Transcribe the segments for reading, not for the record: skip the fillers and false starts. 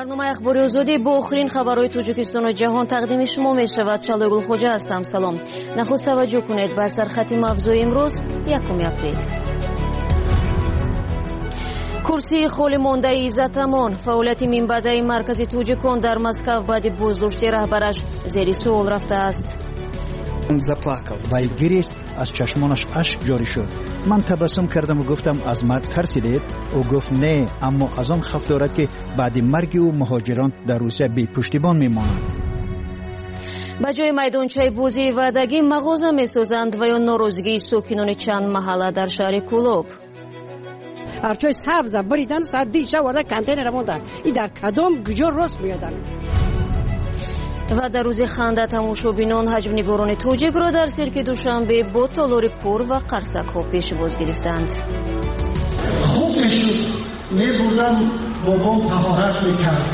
برنامه اخباری آزادی با آخرین خبرهای تاجیکستان و جهان تقدیم شما می شود. چالگل خوجا هستم. سلام. نخست توجه کنید به سرخط موضوع امروز 1 اپریل. کرسی خالی مانده عزت امان، فعالیت منبع مرکز توجیکان در مسکو بعد بازداشتی رهبرش زیر سوال رفته است. وی گریست، از چشمانش اشک جاری شد. من تبسم کردم و گفتم از مرگ ترسیدید؟ او گفت نه، اما از آن خف دارد که بعد مرگ او مهاجران در روسیه بی پشتیبان میمانند. به جای میدانچه بازی وعدگی مغازه میسازند و یا ناراضگی ساکنان چند محله در شهر کولوب. هرچای سبز بریدن ساعت دیشه ورده کانتینر موندن. این در کدام گجا راست میادن. و در روز خنده تماشابینان حجم نگاران توجیک را در سیرک دوشنبه با تالار پر و قرصک ها پیشواز گرفتند. خوب میشد میبردم بابام طهارت میکرد.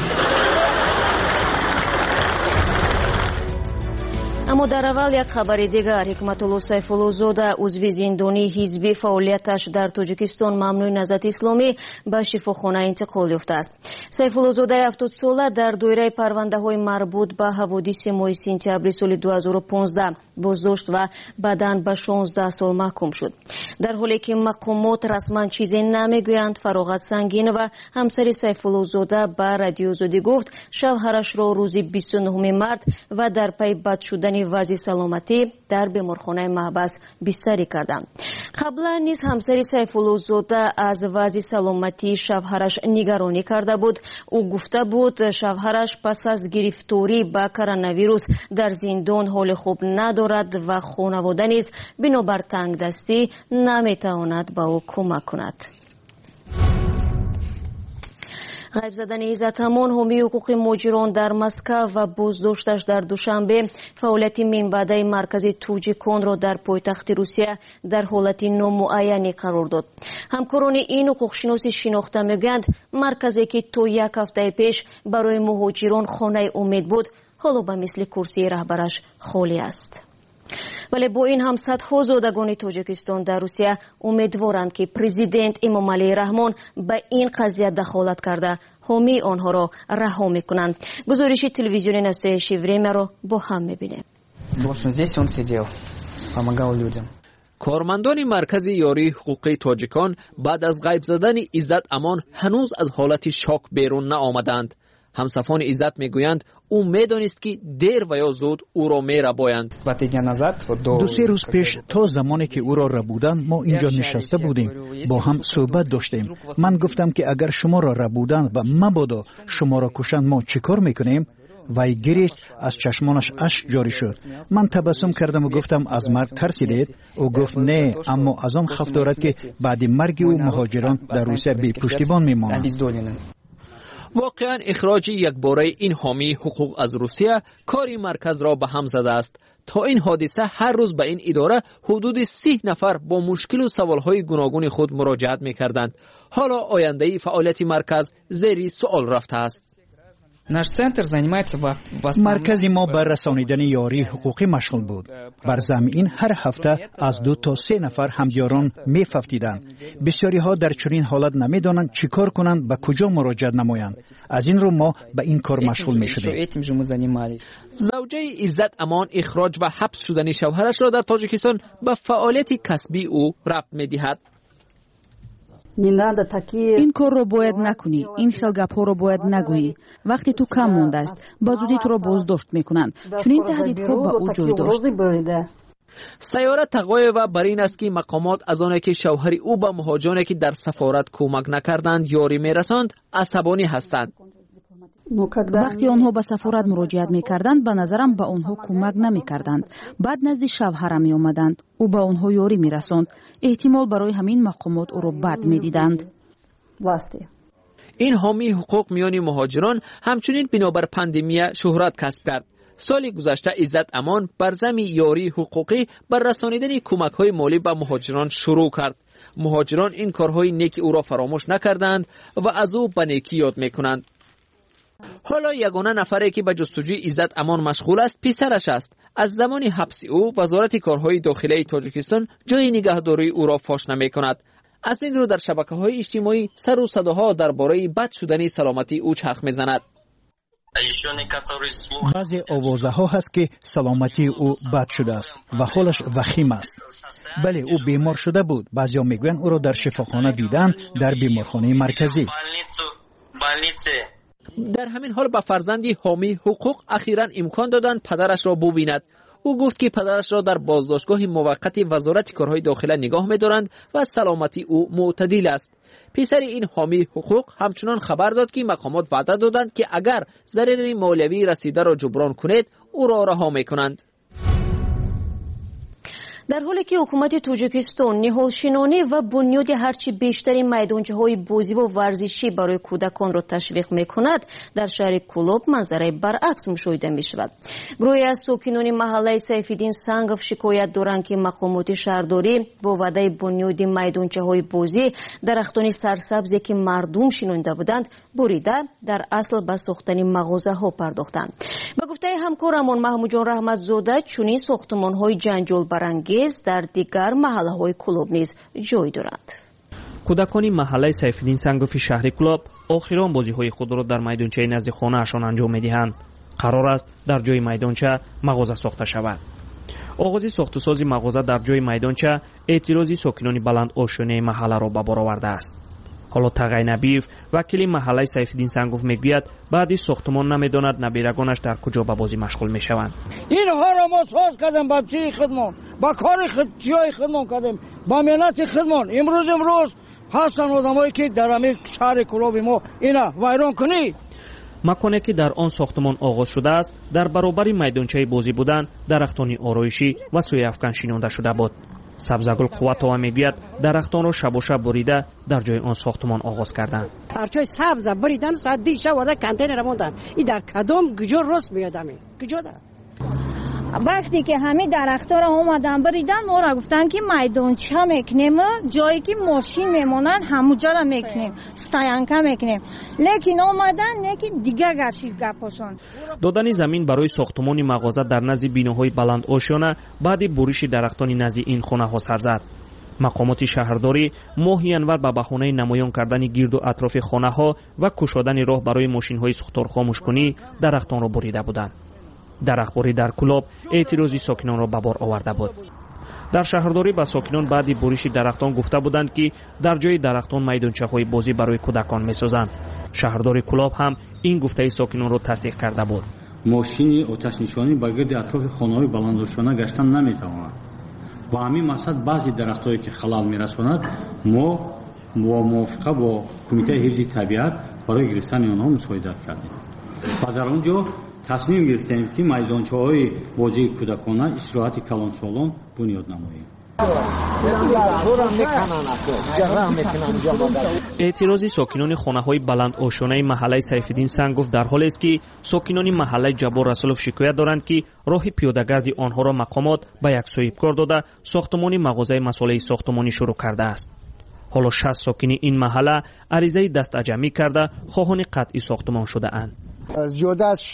اما در اول یک خبر دیگر، حکمتالله سیفالله‌زاده عضو زندانی حزبی فعالیتش در تاجیکستان ممنوع نهضت اسلامی به شفاخانه انتقال یافته است. سیفالله‌زاده 70 ساله در دایره پرونده‌های مربوط به حوادث ماه سپتامبر سال 2015 بازداشت و بعداً به 16 سال محکوم شد. در حالی که مقامات رسما چیزی نمیگویند، فراغت سنگین و همسر سیفالله‌زاده به رادیو آزادی گفت شوهرش را روز 29 مارس و در پی بد شدن وضع سلامتی در بیمارخانه محبس بستری کردند. قبلا نیز همسر سیفالله‌زاده از وضع سلامتی شوهرش نگرانی کرده بود. او گفته بود شوهرش پس از گرفتاری به کرونا ویروس در زندان حال خوب ندارد و خانواده نیز بنابر تنگدستی نمیتواند به او کمک کند. غیب زدن عزت امان، حامی حقوق مهاجران در مسکو و بازداشتش در دوشنبه فعالیت منبع مرکز توجیکان را در پایتخت روسیه در حالت نامعینی قرار داد. همکاران این حقوقشناس شناخته میگویند مرکزی که تا 1 هفته پیش برای مهاجران خانه امید بود، حالا به مثل کرسی رهبرش خالی است. ولی با این هم صدها زادگان تاجیکستان در روسیه امیدوارند که پرزیدنت امامعلی رحمان به این قضیه دخالت کرده حامی آنها را رها میکنند. گزارش تلویزیون نصیحت شیوریم را با هم میبینیم. کارمندان مرکز یاری حقوقی تاجیکان بعد از غیب زدن عزت امان هنوز از حالت شاک بیرون نآمدند. همصفان عزت میگویند او میدانست که دیر و یا زود او را میربایند. 2-3 روز پیش تا زمانی که او را ربودند ما اینجا نشسته بودیم، با هم صحبت داشتیم. من گفتم که اگر شما را ربودند و مبادا شما را کشند ما چیکار میکنیم؟ وی گریست، از چشمانش اشک جاری شد. من تبسم کردم و گفتم از مرگ ترسیدید؟ او گفت نه، اما از آن خف دارد که بعد مرگ او مهاجران در روسیه بی پشتیبان میمانند. واقعا اخراج یکباره این حامی حقوق از روسیه کاری مرکز را به هم زده است. تا این حادثه هر روز به این اداره حدود 30 نفر با مشکل و سوالهای گوناگون خود مراجعت می‌کردند. حالا آینده فعالیت مرکز زیر سوال رفته است. مرکز ما بر رسانیدن یاری حقوقی مشغول بود. بر زمین هر هفته از 2 تا 3 نفر همدیاران می‌فهمیدند. بسیاری ها در چنین حالت نمی‌دانند چیکار کنند، به کجا مراجعه نمایند. از این رو ما به این کار مشغول می‌شدیم. زوجه عزت امان اخراج و حبس شدن شوهرش را در تاجیکستان به فعالیت کسبی او ربط می‌دهد. این کار رو باید نکنی، این خیل گپ‌ها رو باید نگویی. وقتی تو کم مونده است با زودی تو رو بازداشت میکنند، چون این تهدیدها به او جای داشت. سیاره تقوی و بر این است که مقامات از آنه که شوهر او به مهاجرانی که در سفارت کمک نکردند یاری میرساند عصبانی هستند. وقتی آنها به سفارت مراجعت میکردند به نظرم به آنها کمک نمیکردند. بعد نزد شوهرم می آمدند، او به آنها یاری میرساند. احتمال برای همین مقامات او را بد میدیدند. این حامی حقوق میان مهاجران همچنین بنابر پاندمی شهرت کسب کرد. سال گذشته عزت امان بر زمین یاری حقوقی بر رسانیدن کمک‌های مالی به مهاجران شروع کرد. مهاجران این کارهای نیک او را فراموش نکردند و از او به نیکی یاد میکنند. حالا یگانه نفری که به جستجوی عزت امان مشغول است پسرش است. از زمان حبس او وزارت کارهای داخلی تاجیکستان جای نگهداری او را فاش نمی‌کند. از این رو در شبکه‌های اجتماعی سر و صداها درباره بد شدن سلامتی او چرخ می‌زند. баъзе овозаҳо ҳаст ки саломатии ӯ бад шудааст ва ҳолаш вахим аст. бале ӯ бемор шуда буд. баъзеҳо мегӯянд ӯро дар шифохона диданд, дар беморхонаи марказӣ. дар ҳамин ҳол ба фарзанди ҳомии ҳуқуқ ахиран имкон доданд падарашро бубинад. ӯ гуфт ки падарашро дар боздоштгоҳи муваққати вазорати корҳои дохила нигоҳ медоранд ва саломатии ӯ мӯътадил аст. писари ин ҳомии ҳуқуқ ҳамчунон хабар дод ки мақомот ваъда доданд ки агар зарари молиявии расидаро ҷуброн кунед, ӯро раҳо мекунанд. дар ҳоле ки ҳукумати тоҷикистон ниҳолшинонӣ ва бунёди ҳарчи бештари майдончаҳои бозиву варзишӣ барои кӯдаконро ташвиқ мекунад, дар шаҳри Кӯлоб манзараи баръакс мушоҳида мешавад. гурӯҳе аз сокинони маҳаллаи Сайфиддин Сангов шикоят доранд ки мақомоти шаҳрдорӣ бо ваъдаи бунёди майдончаҳои бозӣ дарахтони сарсабзе ки мардум шинонида буданд бурида, дар асл ба сохтани мағозаҳо пардохтанд. ба гуфтаи ҳамкорамон Маҳмудҷон Раҳматзода, чунин сохтмонҳои ҷанҷолбарангез дар дигар маҳаллаҳои Кӯлоб низ ҷой доранд. кӯдакони маҳаллаи Сайфиддин Сангофи шаҳри Кӯлоб охирон бозиҳои худро дар майдончаи назди хонаашон анҷом медиҳанд. қарор аст дар ҷои майдонча мағоза сохта шавад. оғози сохтусози мағоза дар ҷои майдонча эътирози сокинони баландошёнаи маҳалларо ба бор овардааст. ҳоло Тағай Набиев, вакили маҳаллаи Сайфиддин Сангов мегӯяд, баъди сохтмон намедонад набирагонаш дар куҷо ба бозӣ машғул мешаванд. инҳоро мо соз кардем ба чии хидмон, ба кори чиёи хидмон кардем, ба меҳнати хидмон. имрӯз ҳастанд одамое ки дар ҳамин шаҳри Кӯлоби мо ина вайрон кунӣ. маконе ки дар он сохтмон оғоз шудааст, дар баробари майдончаи бозӣ будан дарахтони ороишӣ ва сӯяфкан шинонда шуда буд. Сабзагул Қувватова мегӯяд, дарахтонро шабошаб бурида дар ҷои он сохтмон оғоз карданд. ҳарчои сабза буридан саат диша варда контейнер мондан. И дар кадом куҷо рост меёдам? куҷо да? вақте ки ҳамин дарахтора омадан буридан, мора гуфтанд ки майдонча мекунем, ҷое ки мошин мемонанд ҳамуҷара мекунем, стоянка мекунем. лекин омадан неки дигар гапошон. додани замин барои сохтмони мағоза дар назди биноҳои баландошёна баъди буриши дарахтони назди ин хонаҳо сар зад. мақомоти шаҳрдорӣ моҳи январ ба баҳонаи намоён кардани гирду атрофи хонаҳо ва кушодани роҳ барои мошинҳои сухторхомӯшкунӣ дарахтонро бурида буданд. дарахтборӣ дар Кӯлоб эътирози сокинонро ба бор оварда буд. дар шаҳрдорӣ ба сокинон баъди буриши дарахтон гуфта буданд ки дар ҷои дарахтон майдончаҳои бозӣ барои кӯдакон месозанд. шаҳрдори Кӯлоб ҳам ин гуфтаи сокинонро тасдиқ карда буд. мошини оташнишонӣ ба гирди атрофи хонаҳои баландошона гаштан наметавонад. ба ҳамин мақсад баъзе дарахтҳое ки халал мерасонад, мо мувофиқа бо кумитаи ҳифзи табиат барои гирифтани онҳо мусоидат кардем. ва дар он ҷо تصمیم گرفتیم که میدانچه‌های بازی کودکانه استراحت کلانسالان بنیاد نماییم. اعتراضی ساکنان خانه‌های بلند آشانه محله سیفالدین سنگوف در حالی است که ساکنان محله جبار رسولوف شکایت دارند که راه پیاده‌گردی آنها را مقامات به یکسوی کار داده ساختمان مغازه مسئله ساختمانی شروع کرده است. حالا 60 ساکن این محله عریضه دست اجمی کرده خواهان قطعی ساختمان شده اند. زیاده از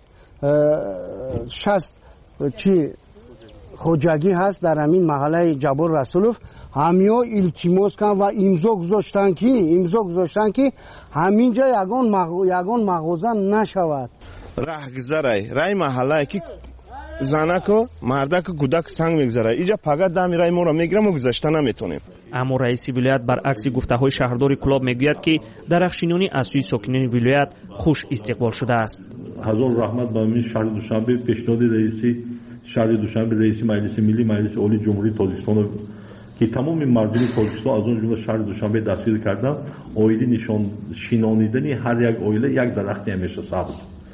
60 چی خوجگی هست در همین محله جبار رسولوف. همیا التماس کردن و امضا گذاشتن که همینجا یگان مغازه نشود. راهگذرای رای محله که زنکو مردک کودک سنگ میگذاره اینجا فقط دم رای ما رو میگیرم و گذاشته نمیتونیم. اما رئیس ولایت برعکس گفته‌های شهرداری کلاب میگوید که درخشینونی از سوی ساکنان ولایت خوش استقبال شده است. حضور رحمت با من شهر دوشنبه پیشنهاد شهر دوشنبه رئیس مجلس ملی مجلس عالی جمهوری تاجیکستان که تمام مردم تاجیکستان از اون جمله شهر دوشنبه دستگیر کردن اویدی نشان شینانیدنی هر یک اویله یک درختی همیشه سبز.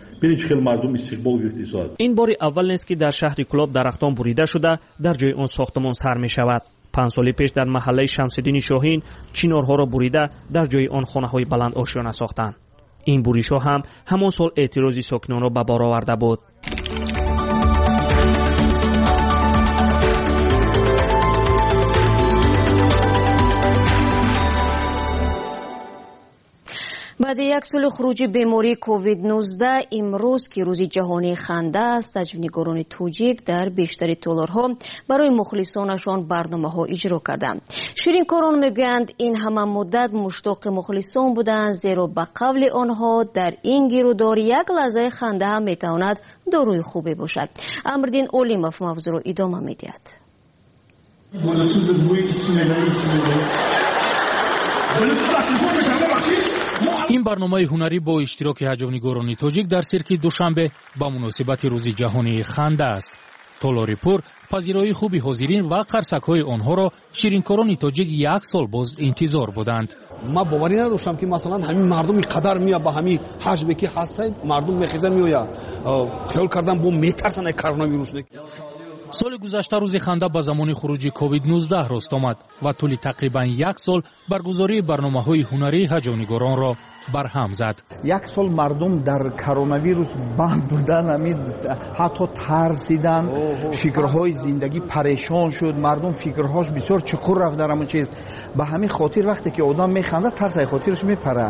این باری اول نیست که در شهر کلاب درختان بریده شده در جای آن ساختمان سر می شود. 5 سال پیش در محله شمس‌الدین شاهین چینارها را بریده در جای آن خانه‌های بلند آشیانه ساختند. این بریش‌ها هم همان سال اعتراضی ساکنان را به بار آورده بود. بعد یک سال خروج بیماری کووید 19 امروز که روز جهانی خنده است، سجونگران توجیک در بیشتر تالارها برای مخلصانشان برنامه‌ها اجرا کردند. شیرینکاران میگویند این همه مدت مشتاق مخلصان بودند، زیرا به قول آنها در این گیرودار یک لحظه خنده هم میتواند داروی خوبی باشد. امردین اولیموف موضوع را ادامه میدهد. این برنامه هنری با اشتراک هجونگران توجیک در سیرک دوشنبه با مناسبت روز جهانی خنده است. تالاری پور پذیرایی خوبی حاضرین و قرصک‌های آنها را شیرینکاران توجیک یک سال باز انتظار بودند. ما باوری نداشتم که مثلا همین مردم قدر میاد با همین حجمی که هست مردم میخیزن میآید، خیال کردم با میترسن کرونا ویروس. سال گذشته روز خنده با زمان خروج کووید 19 راست آمد و طول تقریبا یک سال برگزاری برنامه‌های هنری هجونگران را برهم زد. یک سال مردم در کرونا ویروس بند بودن، حتی ترسیدن، فکرهای زندگی پریشان شد، مردم فکرهاش بسیار چقور رفت در همون چیز. به همین خاطر وقتی که آدم میخنده ترس از خاطرش میپره.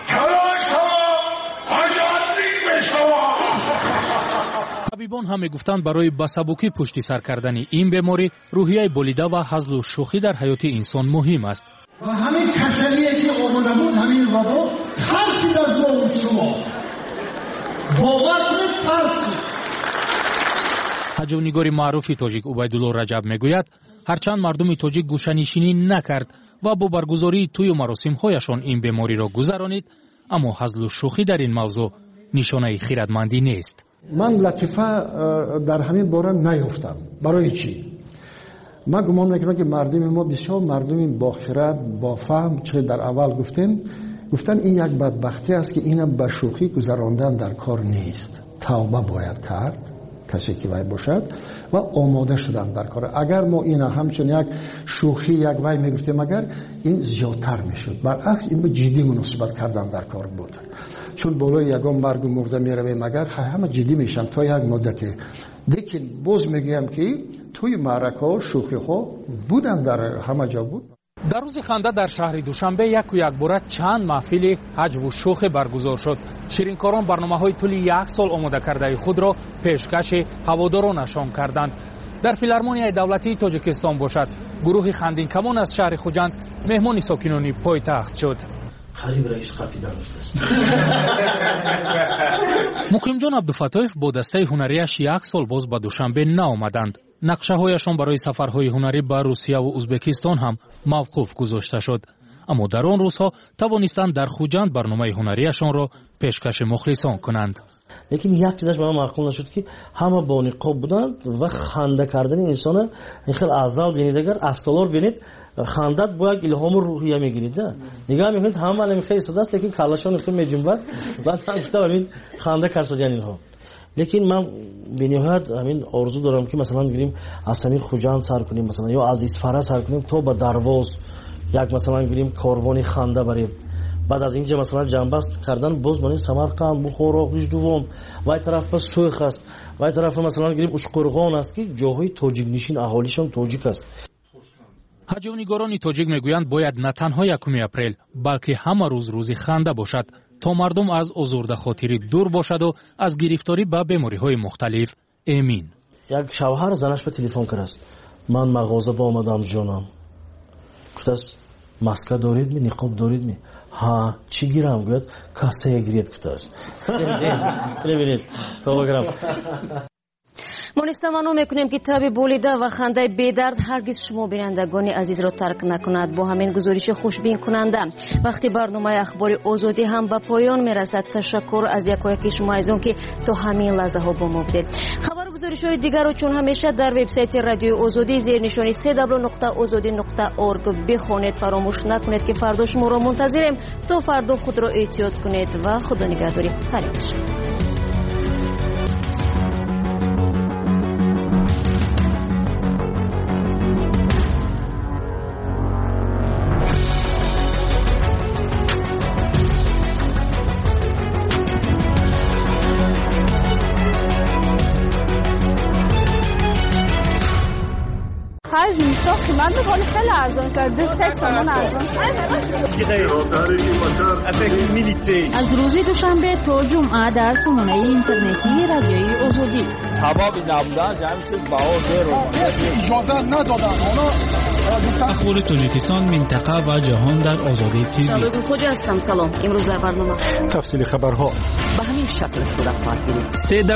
طبیبان هم میگفتند برای بسبوکی پشت سر کردن این بیماری روحیه بولیده و هزل و شوخی در حیات انسان مهم است. و همین کسلیه که آمده بود همین وبا ترسید از ما شما. باور کنید ترسید. هجونگاری معروفی تاجیک عبیدالله رجب میگوید هرچند مردم تاجیک گوشه‌نشینی نکرد و با برگزاری توی مراسم‌هایشان این بیماری را گذرانید، اما هزل و شوخی در این موضوع نشانه خیرتمندی نیست. من لطیفه در همین باره نیفتم. برای چی؟ من گمان میکنم که مردم ما بسیار مردم با خرد، با فهم، چه در اول گفتن این یک بدبختی است که اینا به شوخی گذراندن در کار نیست. توبه باید کرد کسی که وای باشد و آماده شدن در کار. اگر ما اینا همچون یک شوخی یک وای میگفتیم اگر این زیادتر میشد. برعکس این به جدی مناسبت کردن در کار بود. چون بالای یگان مرگ و مرده میرویم اگر همه جدی میشن تا یک مدتی. لیکن باز میگم که توی معرکه ها شوخی ها بودن، در همه جا بود. در روز خنده در شهر دوشنبه یک باره چند محفل حجو و شوخی برگزار شد. شیرینکاران برنامه‌های طول یک سال آماده کرده خود را پیشکش هوادارانشان کردند. در فیلارمونیای دولتی تاجیکستان باشد گروه خندین کمان از شهر خوجند مهمان ساکنان پایتخت شد. خریب رئیس قپیدان مقیم جان عبدالفتاح با دسته هنریش یک سال باز به دوشنبه نآمدند. نقشه هایشان برای سفرهای هنری به روسیه و ازبکستان هم موقوف گذاشته شد، اما در آن روزها توانستند در خوجند برنامه هنریشان را پیشکش مخلصان کنند. لیکن یک چیزش برام معقول نشد که همه با نقاب بودند و خنده کردن انسان این خیلی عذاب بینید. اگر استالار بینید خندت با یک الهام روحیه میگیرید، نگاه میکنید همه الان خیلی ساده است لیکن کلاشان خیلی میجنبد بعد هم همین خنده کردن اینها. لیکن من به نهایت همین آرزو دارم که مثلا گیریم از همین خوجند سر کنیم، مثلا یا از اصفهان سر کنیم تا به درواز یک مثلا گیریم کاروانی خنده بریم. بعد از اینجا مثلا جنبست کردن باز برای سمرقند، بخارا، خوشدوام و این طرف بس سوخ است و این طرف مثلا گیریم اشقرغان است که جاهای تاجیک نشین اهالیشان تاجیک است. هجونگران توجیک میگویند باید نه تنها 1 اپریل بلکه همه روز خنده باشد تا مردم از آزرده خاطری دور باشد و از گرفتاری به بیماری‌های مختلف. امین یک شوهر زنش به تلفن کرد است، من مغازه با آمدم جانم. گفت است ماسک دارید می، نقاب دارید می؟ ها چی گیرم؟ گفت کاسه گیرید. گفت است ببینید تو بگرم. ما نیستمانو میکنیم که تب بولیده و خنده بیدرد هرگز شما بینندگان عزیز را ترک نکند. با همین گزارش خوشبین کننده وقتی برنامه اخبار آزادی هم به پایان میرسد. تشکر از یکایک شما از اون که تا همین لحظه ها با ما بودید. خبر گزارش های دیگر رو چون همیشه در وبسایت رادیو آزادی زیرنشانی www.azodi.org بخونید. فراموش نکنید که فردا شما را منتظریم. تا فردا خود را احتیاط کنید و خدا نگهداری. خیلی ساخت مردم حالی خیلی ارزان شد 3 تومان ارزان شد. از روز دوشنبه تا جمعه در سامانه اینترنتی رادیوی آزادی حبابی نبودن جمعی چیز بها اجازه ندادن. اخبار تاجیکستان، منطقه و جهان در آزادی تیوی. سلام خوجا هستم. سلام. امروز در برنامه تفصیل خبرها به همین شکل صورت خواهد گرفت.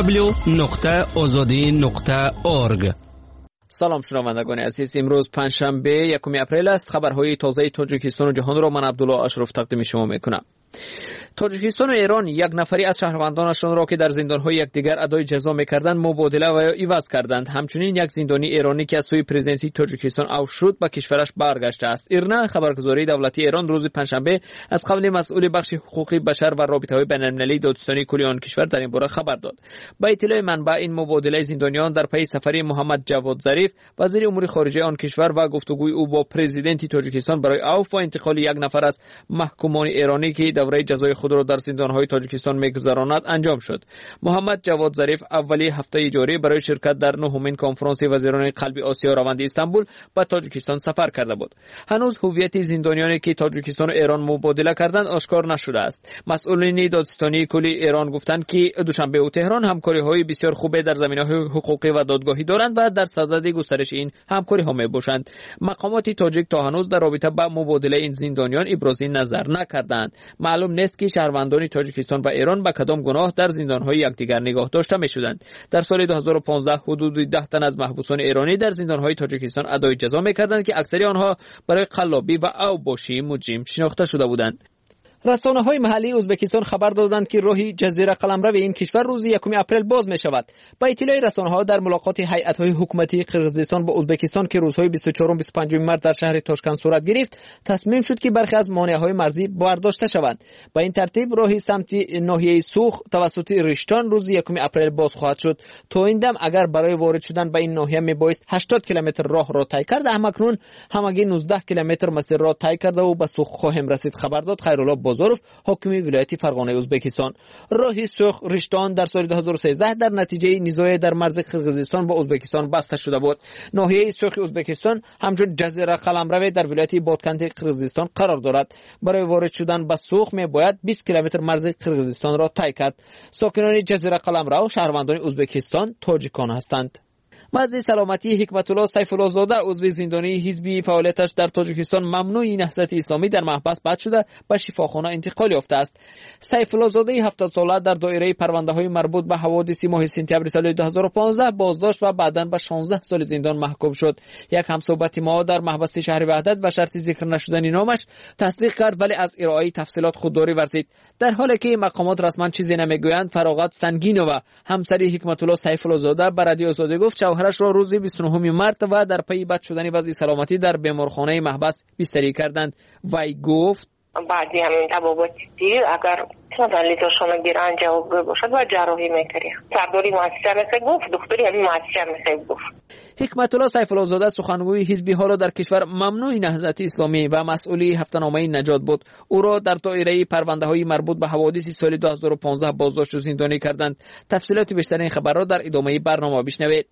www.azadi.org. سلام شنوندگان عزیز، امروز پنجشنبه 1 اپریل است. خبرهای تازه تاجیکستان و جهان را من عبدالله اشرف تقدیم شما میکنم. تاجیکستان و ایران یک نفری از شهروندانشان را که در زندان‌های یکدیگر ادای جزا می‌کردند مبادله و عوض کردند. همچنین یک زندانی ایرانی که از سوی پرزیدنتی تاجیکستان عفو شد به کشورش برگشته است. ایرنا خبرگزاری دولتی ایران روز پنجشنبه از قبل مسئول بخش حقوق بشر و رابطه‌های بین‌المللی دادستانی کلی آن کشور در این باره خبر داد. با اطلاع منبع، این مبادله زندانیان در پی سفری محمد جواد ظریف وزیر امور خارجه آن کشور و گفتگوی او با پرزیدنتی تاجیکستان برای عفو و انتقال یک نفر از محکومان ایرانی که دوره جزای خود را در زندان‌های تاجیکستان می‌گذراند انجام شد. محمد جواد ظریف اولی هفته جاری برای شرکت در نهمین کنفرانس وزیران قلب آسیا روند استانبول به تاجیکستان سفر کرده بود. هنوز هویت زندانیانی که تاجیکستان و ایران مبادله کردند آشکار نشده است. مسئولین دادستانی کلی ایران گفتند که دوشنبه و تهران همکاری‌های بسیار خوب در زمینه‌های حقوقی و دادگاهی دارند و در صدد گسترش این همکاری‌ها می‌باشند. مقامات تاجیک تا هنوز در رابطه با مبادله این زندانیان ابراز نظر نکردند. معلوم نیست که شهروندان تاجیکستان و ایران به کدام گناه در زندان‌های یکدیگر نگاه داشته می‌شدند. در سال 2015 حدود 10 تن از محبوسان ایرانی در زندان‌های تاجیکستان ادای جزا می‌کردند که اکثر آنها برای قلابی و اوباشی مجرم شناخته شده بودند. رسانه‌های محلی ازبکستان خبر دادند که راه جزیره قلمرو این کشور روز 1 اپریل باز می‌شود. با اطلاع رسانه‌ها در ملاقات هیئت‌های حکومتی قرقیزستان با ازبکستان که روزهای 24 و 25 مارس در شهر تاشکند صورت گرفت، تصمیم شد که برخی از مانع‌های مرزی برداشته شوند. با این ترتیب راه سمت ناحیه سوخ توسط رشتان روز 1 اپریل باز خواهد شد. تا این دم اگر برای وارد شدن به این ناحیه میبایست 80 کیلومتر راه را طی کرد، همکنون همگی 19 کیلومتر مسیر را طی کرده و به سوخ خواهیم رسید. خبر داد خیرالله بازارف، حاکم ولایت فرغانه ازبکستان. راه سوخ رشتان در سال 2013 در نتیجه نزاع در مرز قرقیزستان با ازبکستان بسته شده بود. ناحیه سوخ ازبکستان همچون جزیره قلمرو در ولایت بادکند قرقیزستان قرار دارد. برای وارد شدن به سوخ میباید 20 کیلومتر مرز قرقیزستان را طی کرد. ساکنان جزیره قلمرو شهروندان ازبکستان تاجیکان هستند. وزیر سلامتی حکمت الله سیف الله زاده عضو زندانی حزبی فعالیتش در تاجیکستان ممنوع نهضت اسلامی در محبس بند شده به شفاخانه انتقال یافته است. سیف الله زاده 70 ساله در دایره پرونده‌های مربوط به حوادث ماه سپتامبر سال 2015 بازداشت و بعداً به 16 سال زندان محکوم شد. یک همصحبت ما در محبس شهر وحدت به شرط ذکر نشدن نامش تصدیق کرد، ولی از ارائه تفصیلات خودداری ورزید. در حالی که مقامات رسما چیزی نمیگویند، فراغت سنگینووا همسری حکمت الله سیف الله زاده به رادیو آزادی گفت شوهرش را روز 29 مارس و در پی بد شدن وضع سلامتی در بیمارخانه محبس بستری کردند. وی گفت بعدی همین تبابت دیر اگر لیزاشون گیرن جواب باشد و جراحی میکریم. سرداری مؤسسه مثل گفت، دکتری همین مؤسسه مثل گفت. حکمت الله سیف الله زاده سخنگوی حزبی ها را در کشور ممنوع نهضت اسلامی و مسئولی هفته‌نامه نجات بود. او را در دایره پرونده های مربوط به حوادث سال 2015 بازداشت و زندانی کردند. تفصیلات بیشتر این خبر را در ادامه برنامه بشنوید.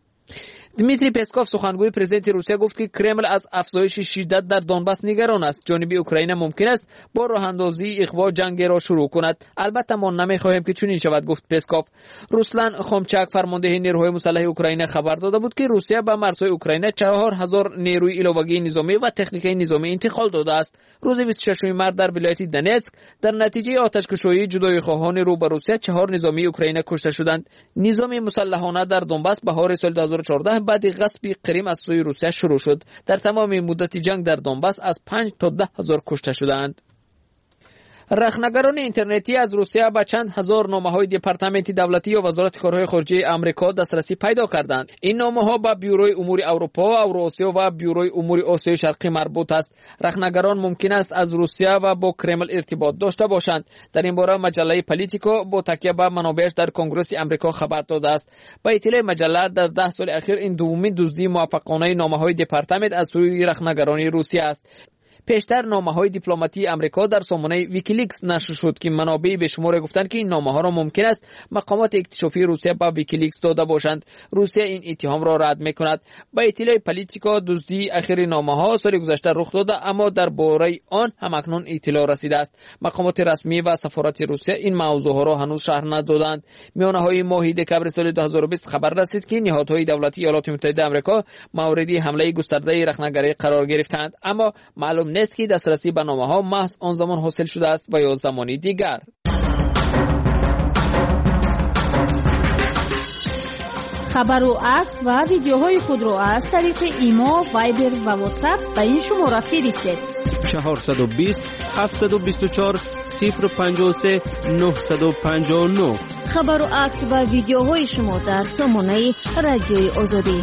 دمیتری پسکوف سخنگوی پرزیدنت روسیه گفت که کرمل از افزایش شدت در دونباس نگران است. جانب اوکراین ممکن است با راه اندازی اخوا جنگ را شروع کند. البته ما نمیخواهیم که چنین شود، گفت پسکوف. روسلان خومچاک فرمانده نیروهای مسلح اوکراین خبر داده بود که روسیه به مرزهای اوکراین 4000 نیروی علاوگی نظامی و تکنیکی نظامی انتقال داده است. روز 26 مارس در ولایت دونتسک در نتیجه آتش‌کشی جدایی خواهان رو به روسیه 4 نظامی اوکراین کشته شدند. نظام مسلحانه در دونباس بهار سال 2014 بعد غصب کریم از سوی روسیه شروع شد. در تمام مدت جنگ در دونباس از 5 تا 10 هزار کشته شدند. رخنگران اینترنتی از روسیه به چند هزار نامه‌های دپارتمنت دولتی و وزارت کارهای خارجه آمریکا دسترسی پیدا کردند. این نامه‌ها به بیوروی امور اروپا، اوراسیا و بیوروی امور آسیای شرقی مربوط است. رخنگران ممکن است از روسیه و با کرمل ارتباط داشته باشند. در این باره مجله پالیتیکو با تکیه به منابعش در کنگره آمریکا خبر داده است. با اطلاع مجله در 10 سال اخیر این دومین دزدی موفقانه نامه‌های دپارتمنت از سوی رخنگران روسیه است. پیشتر نامه‌های دیپلماتی آمریکا در سامانه ویکیلیکس نشر شد که منابع به شمار گفتند که این نامه‌ها را ممکن است مقامات اکتشافی روسیه به ویکیلیکس داده باشند. روسیه این اتهام را رد می‌کند. با اطلاع پلیتیکا دزدی اخیر نامه‌ها سال گذشته رخ داده، اما درباره آن همکنون اطلاع رسیده است. مقامات رسمی و سفارت روسیه این موضوعها را هنوز شرح ندادند. میانه‌های ماه دکمبر سال 2020 خبر رسید که نهادهای دولتی ایالات متحده آمریکا مورد حمله گسترده رخنه‌گری قرار گرفتند، اما معلوم نیست که دسترسی به نامه‌ها محض آن زمان حاصل شده است و یا زمانی دیگر. خبر و عکس و ویدیوهای خود را از طریق ایما، وایبر و واتساپ به این شماره فرستید: 420 724 053 959. خبر و عکس و ویدیوهای شما در سامانه رادیوی آزادی.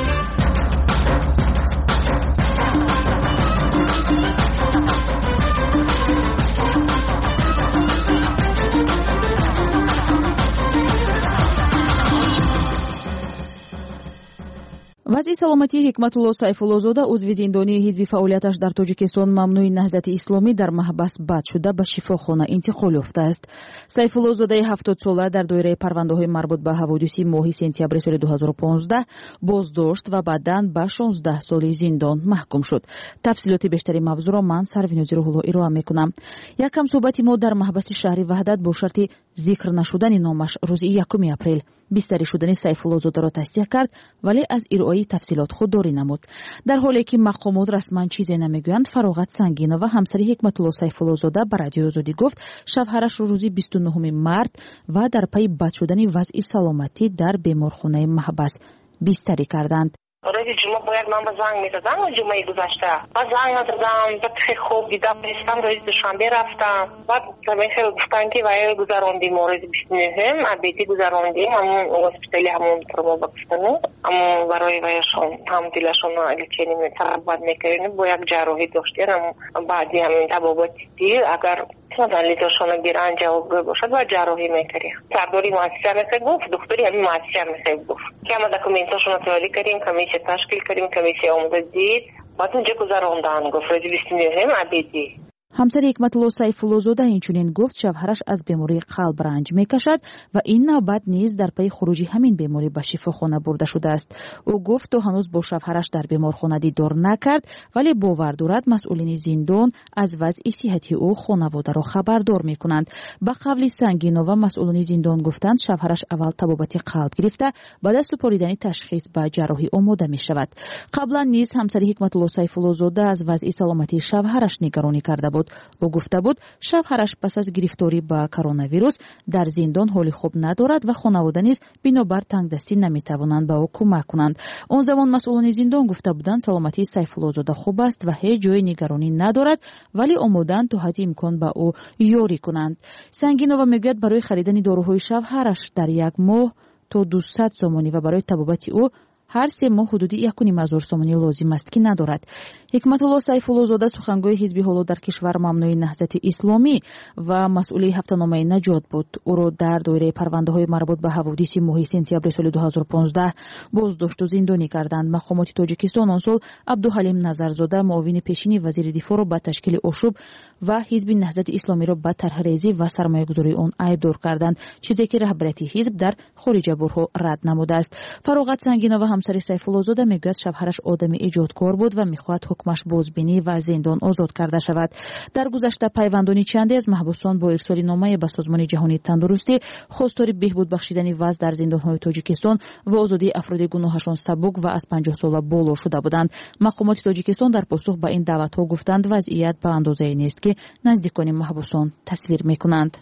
вазъи саломатии ҳикматулло сайфуллозода узви зиндонии ҳизби фаъолияташ дар тоҷикистон мамнӯи наҳзати исломӣ дар маҳбас бад шуда ба шифохона интиқол ёфтааст. сайфуллозодаи 70 сола дар доираи парвандаҳои марбут ба ҳаводиси моҳи сентябри соли 2015 боздошт ва баъдан ба 16 соли зиндон маҳкум шуд. тафсилоти бештари мавзӯъро ман Сарвинози Рӯҳулло ироа мекунам. Якам суҳбати мо дар маҳбаси шаҳри Ваҳдат бо шарти зикр нашудани номаш рӯзи 1 апрел бистарӣ шудани сайфуллозодаро тасдиқ кард, вале аз ироаи тафсилот худдорӣ намуд. дар ҳоле ки мақомот расман чизе намегӯянд, Фароғат Сангинова, ҳамсари ҳикматулло сайфуллозода, ба Радиои Озодӣ гуфт шавҳарашро рӯзи 29 март ва дар пайи бад шудани вазъи саломатӣ дар беморхонаи маҳбас бистарӣ карданд. روز جمعه باید من به زنگ می‌زدم و جمعه گذشته بعد زنگ نزدم، بعد خیلی خوب دیدم رسیدم، روز دوشنبه رفتم، بعد خیلی گفتن که وایل گذراندیم، روز 29 ابیتی گذراندیم، همون هسپتالی همون ترما بکستانو، اما برای وایشون هم دلشون لچینی می‌ترباد می‌کردیم، با یک جراحی داشتیم، بعدی همین تباباتی دیر اگر لیتاشون گیرن جواب باشد و جراحی می‌کردیم. سرداری مؤسسه میشه گفت، دکتری همین مؤسسه میشه گفت که ما دکومنتاشون تیاری کردیم، کمیسیه تشکیل کردیم، کمیسیه آموزش دید، بعد اونجا گذراندن گفت روز 29 ابیتی. ҳамсари ҳикматулло сайфуллозода инчунин гуфт шавҳараш аз бемории қалб ранҷ мекашад ва ин навбат низ дар пайи хуруҷи ҳамин беморӣ ба шифохона бурда шудааст. ӯ гуфт то ҳанӯз бо шавҳараш дар беморхона дидор накард, вале бовар дорад масъулини зиндон аз вазъи сиҳати ӯ хонаводаро хабардор мекунанд. ба қавли Сангинова, масъулини зиндон гуфтанд шавҳараш аввал табобати қалб гирифта, баъд аз супоридани ташхис ба ҷарроҳӣ омода мешавад. қаблан низ ҳамсари ҳикматулло сайфуллозода аз вазъи саломатии шавҳараш нигаронӣ карда буд. ӯ гуфта буд шавҳараш пас аз гирифторӣ ба коронавирус дар зиндон ҳоли хуб надорад ва хонавода низ бинобар тангдастӣ наметавонанд ба ӯ кӯмак кунанд. он замон масъулини зиндон гуфта буданд саломатии сайфуллозода хуб аст ва ҳеҷ ҷои нигаронӣ надорад, вале омодаанд то ҳадди имкон ба ӯ ёрӣ кунанд. Сангинова мегӯяд барои харидани доруҳои шавҳараш дар як моҳ то 200 сомонӣ ва барои табобати ӯ ҳар 3 моҳ ҳудуди 1,500 сомонӣ лозим аст ки надорад. ҳикматулло сайфуллозода сухангои ҳизби ҳоло дар кишвар мамнӯи наҳзати исломӣ ва масъули ҳафтаномаи наҷот буд. ӯро дар доираи парвандаҳои марбут ба ҳаводиси моҳи сентябри соли 2015 боздошту зиндонӣ карданд. мақомоти тоҷикистон он сол Абдуҳалим Назарзода, муовини пешини вазири дифоъро ба ташкили ошӯб ва ҳизби наҳзати исломиро ба тарҳрезӣ ва сармоягузории он айбдор карданд, чизе ки раҳбарияти ҳизб дар хориҷабурҳо рад намудааст. Фароғат Сангинова, ҳамсари сайфуллозода, мегӯяд шавҳараш одами эҷодкор буд ва мехоҳад ҳукмаш бозбинӣ ва зиндон озод карда шавад. дар гузашта пайвандони чанде аз маҳбусон бо ирсоли номае ба Созмони ҷаҳонии тандурустӣ хостори беҳбуд бахшидани вазъ дар зиндонҳои Тоҷикистон ва озодии афроди гуноҳашон сабук ва аз 50 сола боло шуда буданд. мақомоти Тоҷикистон дар посух ба ин даъватҳо гуфтанд вазъият ба андозае нест ки наздикони маҳбусон тасвир мекунанд.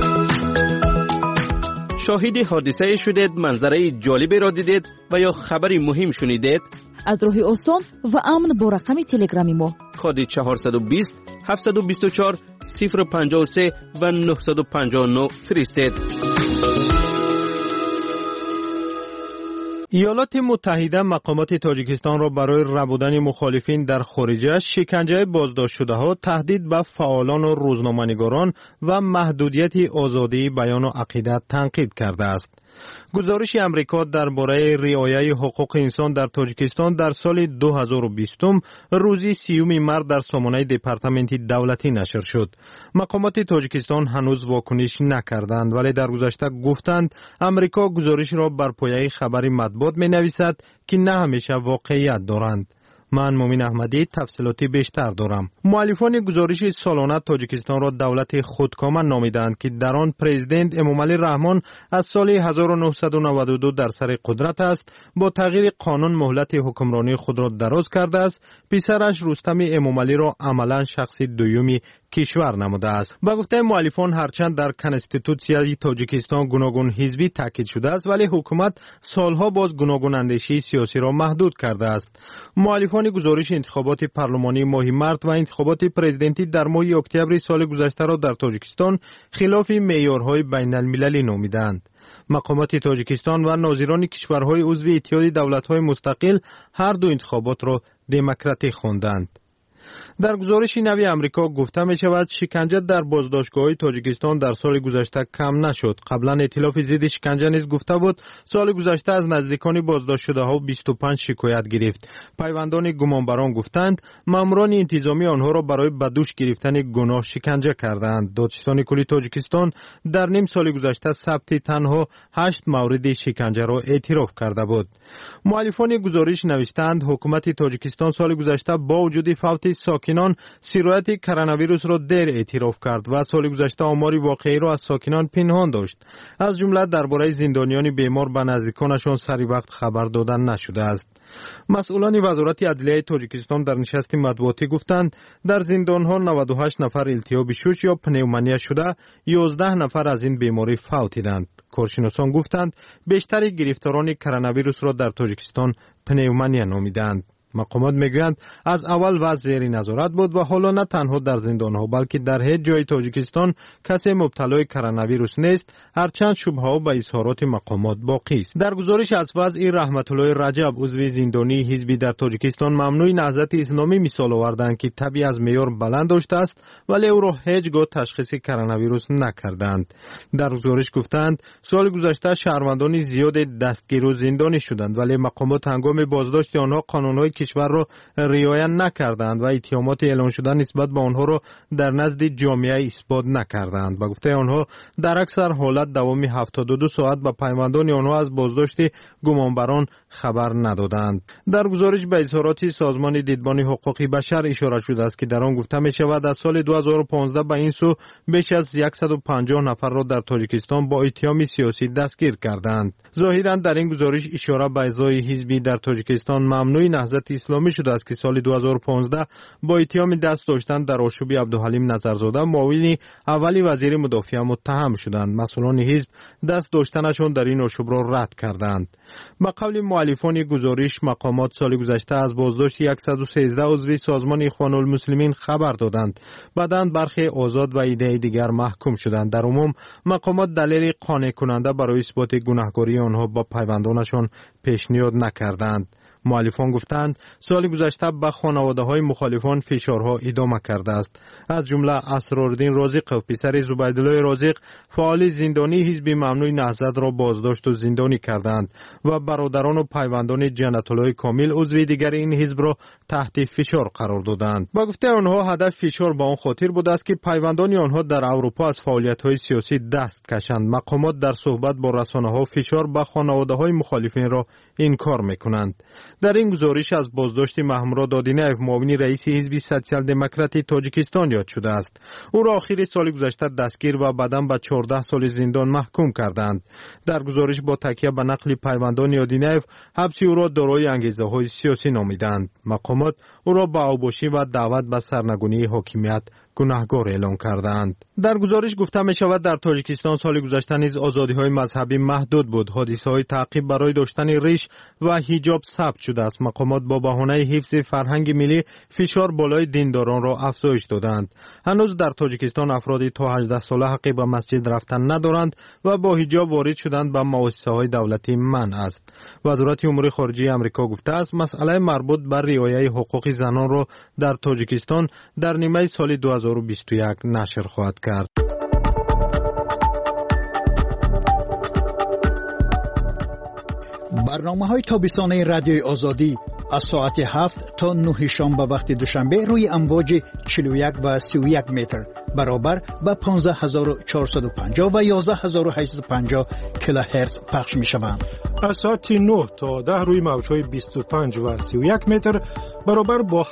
شاهد حادثه شدید، منظره جالبی را دیدید و یا خبری مهم شنیدید؟ از راهی آسان و امن با رقم تلگرامی ما کد 420 724 053 و 959 فرستید. ایالات متحده مقامات تاجیکستان را برای ربودن مخالفین در خارجه، شکنجه بازداشت شده ها، تهدید به فعالان و روزنامه‌نگاران و محدودیت آزادی بیان و عقیده تنقید کرده است. گزارش امریکا درباره رعایت حقوق انسان در تاجیکستان در سال 2020 روز 30 مارس در سامانه دپارتمنت دولتی نشر شد. مقامات تاجیکستان هنوز واکنش نکردند، ولی در گذشته گفتند امریکا گزارش را بر پایه خبر مطبوعات می‌نویسد که نه همیشه واقعیت دارند. من مومن احمدی تفصیلاتی بیشتر دارم. مؤلفان گزارش سالانه تاجیکستان را دولت خودکامه نامیدند که در آن پرزیدنت امامعلی رحمان از سال 1992 در سر قدرت است. با تغییر قانون مهلت حکمرانی خود را دراز کرده است. پسرش رستم امامعلی را عملا شخص دومی کشور نموده است. با گفته مؤلفان هرچند در کنستیتوسیای تاجیکستان گوناگون حزبی تاکید شده است، ولی حکومت سالها باز گوناگون اندیشه سیاسی را محدود کرده است. مؤلفان گزارش انتخابات پارلمانی ماه مارس و انتخابات پرزیدنتی در ماه اکتبر سال گذشته را در تاجیکستان خلاف معیارهای بین المللی نامیدند. مقامات تاجیکستان و ناظران کشورهای عضو اتحاد دولت‌های مستقل هر دو انتخابات را دموکراتیک خواندند. در گزارش نوی امریکا گفته می شود شکنجه در بازداشتگاه‌های تاجیکستان در سال گذشته کم نشد. قبلا ائتلاف ضد شکنجه نیز گفته بود سال گذشته از نزدیکان بازداشت شده ها 25 شکایت گرفت. پیوندان گمانبران گفتند ماموران انتظامی آنها را برای بدوش گرفتن گناه شکنجه کردند. دادستان کلی تاجیکستان در نیم سال گذشته ثبت تنها 8 مورد شکنجه را اعتراف کرده بود. مؤلفان گزارش نوشتند حکومت تاجیکستان سال گذشته با وجود فوت ساکنان سرایت کرونا ویروس را دیر اعتراف کرد و سال گذشته آمار واقعی را از ساکنان پنهان داشت. از جمله درباره زندانیان بیمار به نزدیکانشان سری وقت خبر دادن نشده است. مسئولان وزارت عدلیه تاجیکستان در نشست مطبوعاتی گفتند در زندانها 98 نفر التهاب شش یا پنومونیا شده، 11 نفر از این بیماری فوت دیدند. کارشناسان گفتند بیشتر گرفتاران کرونا ویروس را در تاجیکستان پنومونیا نامیدند. مقامات میگویند از اول وضع زیر نظارت بود و حالا نه تنها در زندانها بلکه در هیچ جای تاجیکستان کسی مبتلای کرونا ویروس نیست، هرچند شبهه به اظهارات مقامات باقی است. در گزارش از وضع رحمت الله رجب عضو زندانی حزبی در تاجیکستان ممنوع نهضت اسلامی مثال آوردند که طبی از معیار بلند داشته است ولی او را هیچگاه تشخیص کرونا ویروس نکردند. در گزارش گفتند سال گذشته شهروندان زیاد دستگیر و زندانی شدند ولی مقامات هنگام بازداشت آنها قانونهای کشور را رعایت نکردند و اتهامات اعلام شده نسبت به آنها را در نزد جامعه اثبات نکردند. با گفته آنها در اکثر حالت دوام 72 ساعت به پیوندان آنها از بازداشت گمانبران خبر ندادند. در گزارش به اظهارات سازمان دیدبان حقوق بشر اشاره شده است که در آن گفته می شود از سال 2015 به این سو بیش از 150 نفر را در تاجیکستان با اتهام سیاسی دستگیر کردند. ظاهرا در این گزارش اشاره به اعضای حزبی در تاجیکستان ممنوع نهضت اسلامی شده است که سال 2015 با اتهام دست داشتن در آشوب عبدالحلیم نظرزاده معاون اولی وزیر مدافع متهم شدند. مسئولان حزب دست داشتنشان در این آشوب را رد کردند. با قول مؤلفان گزارش مقامات سال گذشته از بازداشت 113 عضو سازمان اخوان المسلمین خبر دادند. بعداً برخی آزاد و ایده دیگر محکوم شدند. در عموم مقامات دلیل قانع کننده برای اثبات گناهکاری آنها با پیوندانشان پیشنهاد نکردند. مؤلفان گفتند سال گذشته به خانواده‌های مخالفان فشارها ادامه کرده است. از جمله اسرارالدین رازق و پسر زبیدالله رازق فعال زندانی حزب ممنوع نهضت را بازداشت و زندانی کردند و برادران و پیوندان جنت الله کامل عضو دیگر این حزب را تحت فشار قرار دادند. با گفته آنها هدف فشار به آن خاطر بوده است که پیوندان آنها در اروپا از فعالیت‌های سیاسی دست کشند. مقامات در صحبت با رسانه‌ها فشار به خانواده‌های مخالفین را انکار می‌کنند. در این گزارش از بازداشت محمود دادینیف معاون رئیس حزب سوسیال دموکرات تاجیکستان یاد شده است. او را آخر سال گذشته دستگیر و بعداً به 14 سال زندان محکوم کردند. در گزارش با تکیه به نقل پیوندان دادینیف حبس او را دارای انگیزه‌های سیاسی نامیدند. مقامات او را با اوباشی و دعوت به سرنگونی حاکمیت گناهکار اعلام کردند. در گزارش گفته می شود در تاجیکستان سال گذشته نیز آزادی‌های مذهبی محدود بود. حادثه‌های تعقیب برای داشتن ریش و حجاب ثبت شده است. مقامات با بهانه حفظ فرهنگ ملی فشار بالای دینداران را افزایش دادند. هنوز در تاجیکستان افرادی تا 18 ساله حق به مسجد رفتن ندارند و با حجاب وارد شدن به مؤسسه‌های دولتی منع است. وزارت امور خارجه آمریکا گفته است مسئله مربوط به رعایت حقوق زنان را در تاجیکستان در نیمه سال 2021 نشر خواهد کرد. برنامه‌های تابستانه رادیوی آزادی از ساعت 7 تا 9 شام به وقت دوشنبه روی امواج 41 و 31 متر برابر با 15450 و 11850 کیلوهرتز پخش می‌شوند. از ساعت 9 تا 10 روی موج‌های 25 و 31 متر برابر با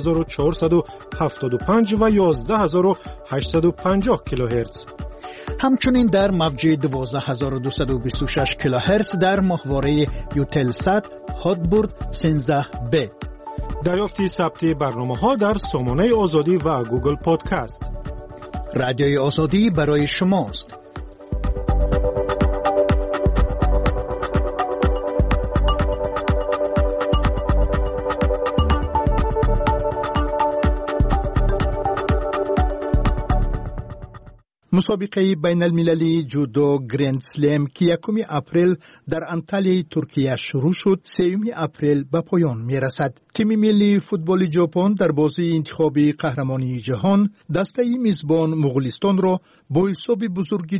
7475 و 11850 کیلوهرتز. همچنین در موج 12226 کیلوهرتز در ماهواره یوتلسات هاتبورد 13B. دریافت ثبت برنامه‌ها در سامانه آزادی و گوگل پادکست. رادیوی آزادی برای شماست. مسابقه بین المللی جودو گرند سلم که 1 اپریل در انتالیای ترکیه شروع شد 3 اپریل به پایان می رسد. تیم ملی فوتبال ژاپن در بازی انتخابی قهرمانی جهان دسته میزبان مغولستان را با حساب بزرگی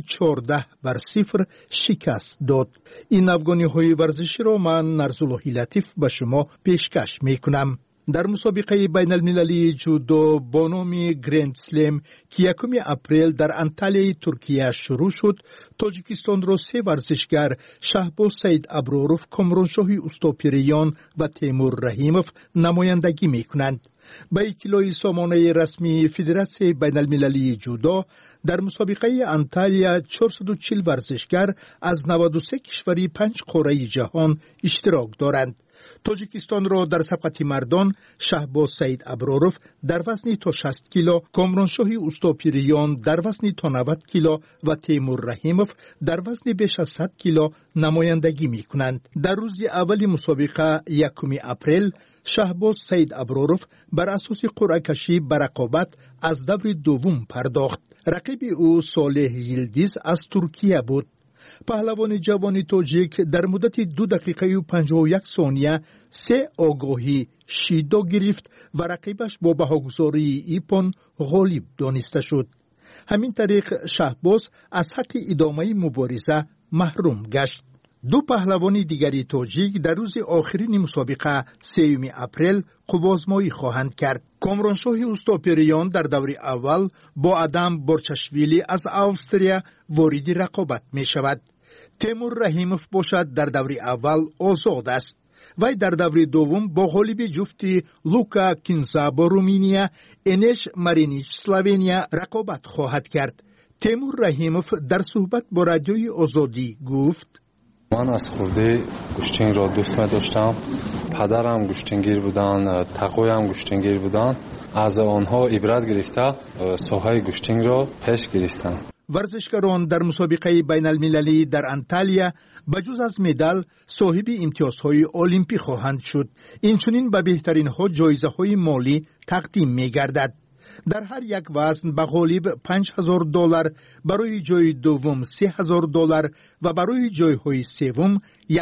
14-0 شکست داد. این افغانی‌های ورزشی را من نرزاللهی لطیف به شما پیشکش می کنم. در مسابقه بین المللی جودو با نام گرند سلم که 1 اپریل در انتالیای ترکیه شروع شد، تاجیکستان را 3 ورزشگر شهباز سید ابراروف، کامرانشاه اوستاپیریان و تیمور رحیموف نمایندگی می کنند. با اطلاع سامانه رسمی فدراسیون بین المللی جودو در مسابقه انتالیا 440 ورزشگر از 93 کشوری 5 قاره جهان اشتراک دارند. تاجیکستان را در سبقت مردان شهباز سید ابراروف در وزن تا 60 کیلو، کامرانشاه اوستاپیریان در وزن تا 90 کیلو و تیمور رحیموف در وزن بیش از 100 کیلو نمایندگی می کنند. در روز اول مسابقه 1 اپریل شهباز سید ابراروف بر اساس قرعه کشی به رقابت از دور دوم پرداخت. رقیب او صالح یلدیز از ترکیه بود. پهلوان جوان تاجیک در مدت 2 دقیقه و 51 ثانیه 3 آگاهی شیدا گرفت و رقیبش با بهاگذاری ایپون غالب دانسته شد. همین طریق شهباز از حق ادامه مبارزه محروم گشت. 2 پهلوان دیگری تاجیک در روز آخرین مسابقه 3 اپریل قوازمایی خواهند کرد. کامرانشاه اوستاپیریان در دور اول با آدم بورچاشویلی از اوستریا وارد رقابت می شود. تیمور رحیموف باشد در دور اول آزاد است. وی در دور دوم با غالب جفتی لوکا کینزا با رومینیا، انش مارینیچ اسلوونیا رقابت خواهد کرد. تیمور رحیموف در صحبت با رادیوی آزادی گفت: من از خورده گوشتنگ را دوست می داشتم. پدرم گوشتنگیر بودن، تقویم گوشتنگیر بودن. از آنها عبرت گرفته ساحه گوشتنگ را پیش گرفتم. ورزشکاران در مسابقه بین المللی در انتالیا بجز از مدال صاحب امتیازهای المپی خواهند شد. اینچنین به بهترین ها جایزه های مالی تقدیم می گردد. در هر یک وزن به غالب $5,000، برای جای دوم $3,000 و برای جایهای سوم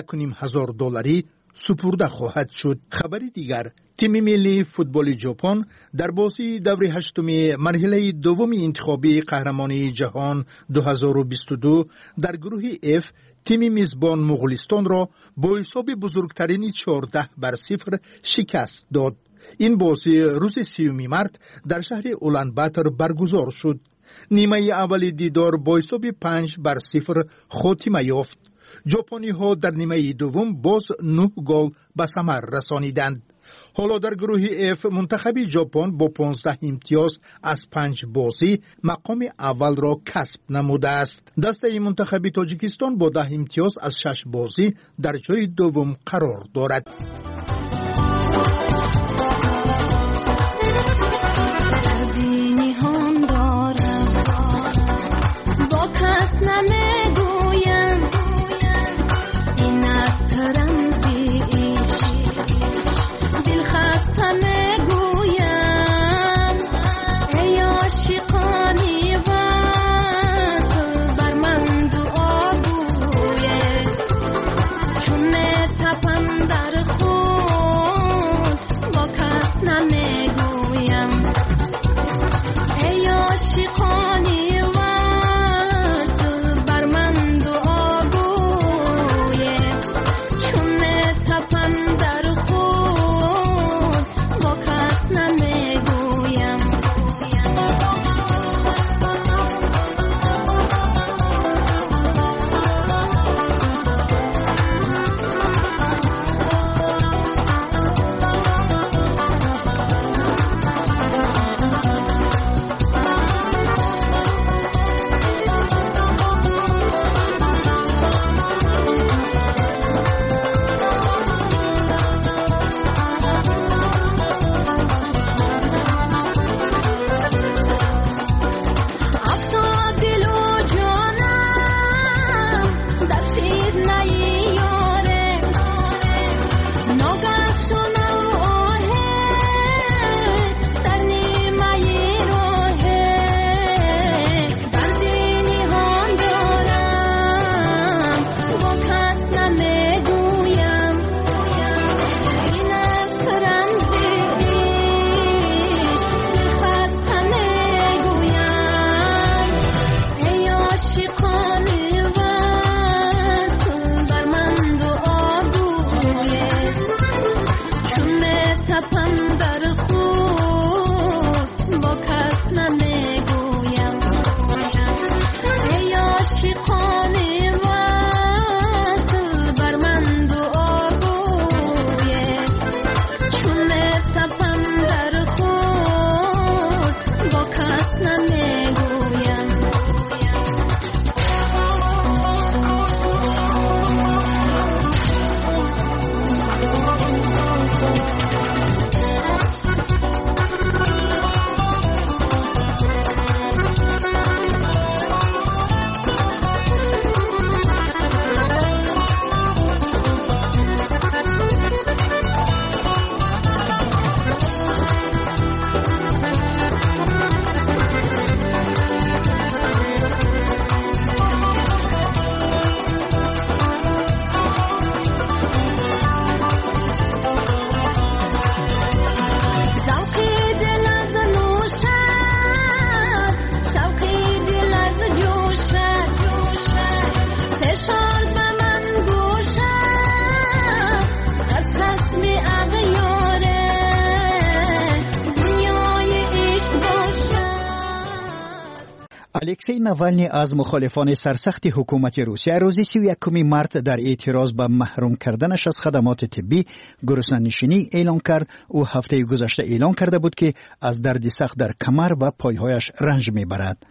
$1,500 سپرده خواهد شد. خبری دیگر، تیم ملی فوتبال ژاپن در بازی دور 8 مرحله دوم انتخابی قهرمانی جهان 2022 در گروه F تیم میزبان مغولستان را با حساب بزرگترین 14-0 شکست داد. این بازی روز 3 مارس در شهر اولانباتر برگزار شد. نیمه اول دیدار با حساب 5-0 خاتمه یافت. ژاپنی ها در نیمه دوم باز 9 گل به ثمر رسانیدند. حالا در گروه F منتخب ژاپن با 15 امتیاز از 5 بازی مقام اول را کسب نموده است. دسته منتخب تاجیکستان با 10 امتیاز از 6 بازی در جای دوم قرار دارد. نمیگویم ای عاشقان وصل بر من دعا گوید چون میتپم در خود با کس نمیگویم الکسی ناوالنی از مخالفان سرسخت حکومت روسیه روز 31 مارس در اعتراض به محروم کردنش از خدمات طبی گرسنه‌نشینی اعلان کرد. او هفته گذشته اعلان کرده بود که از درد سخت در کمر و پایهایش رنج میبرد.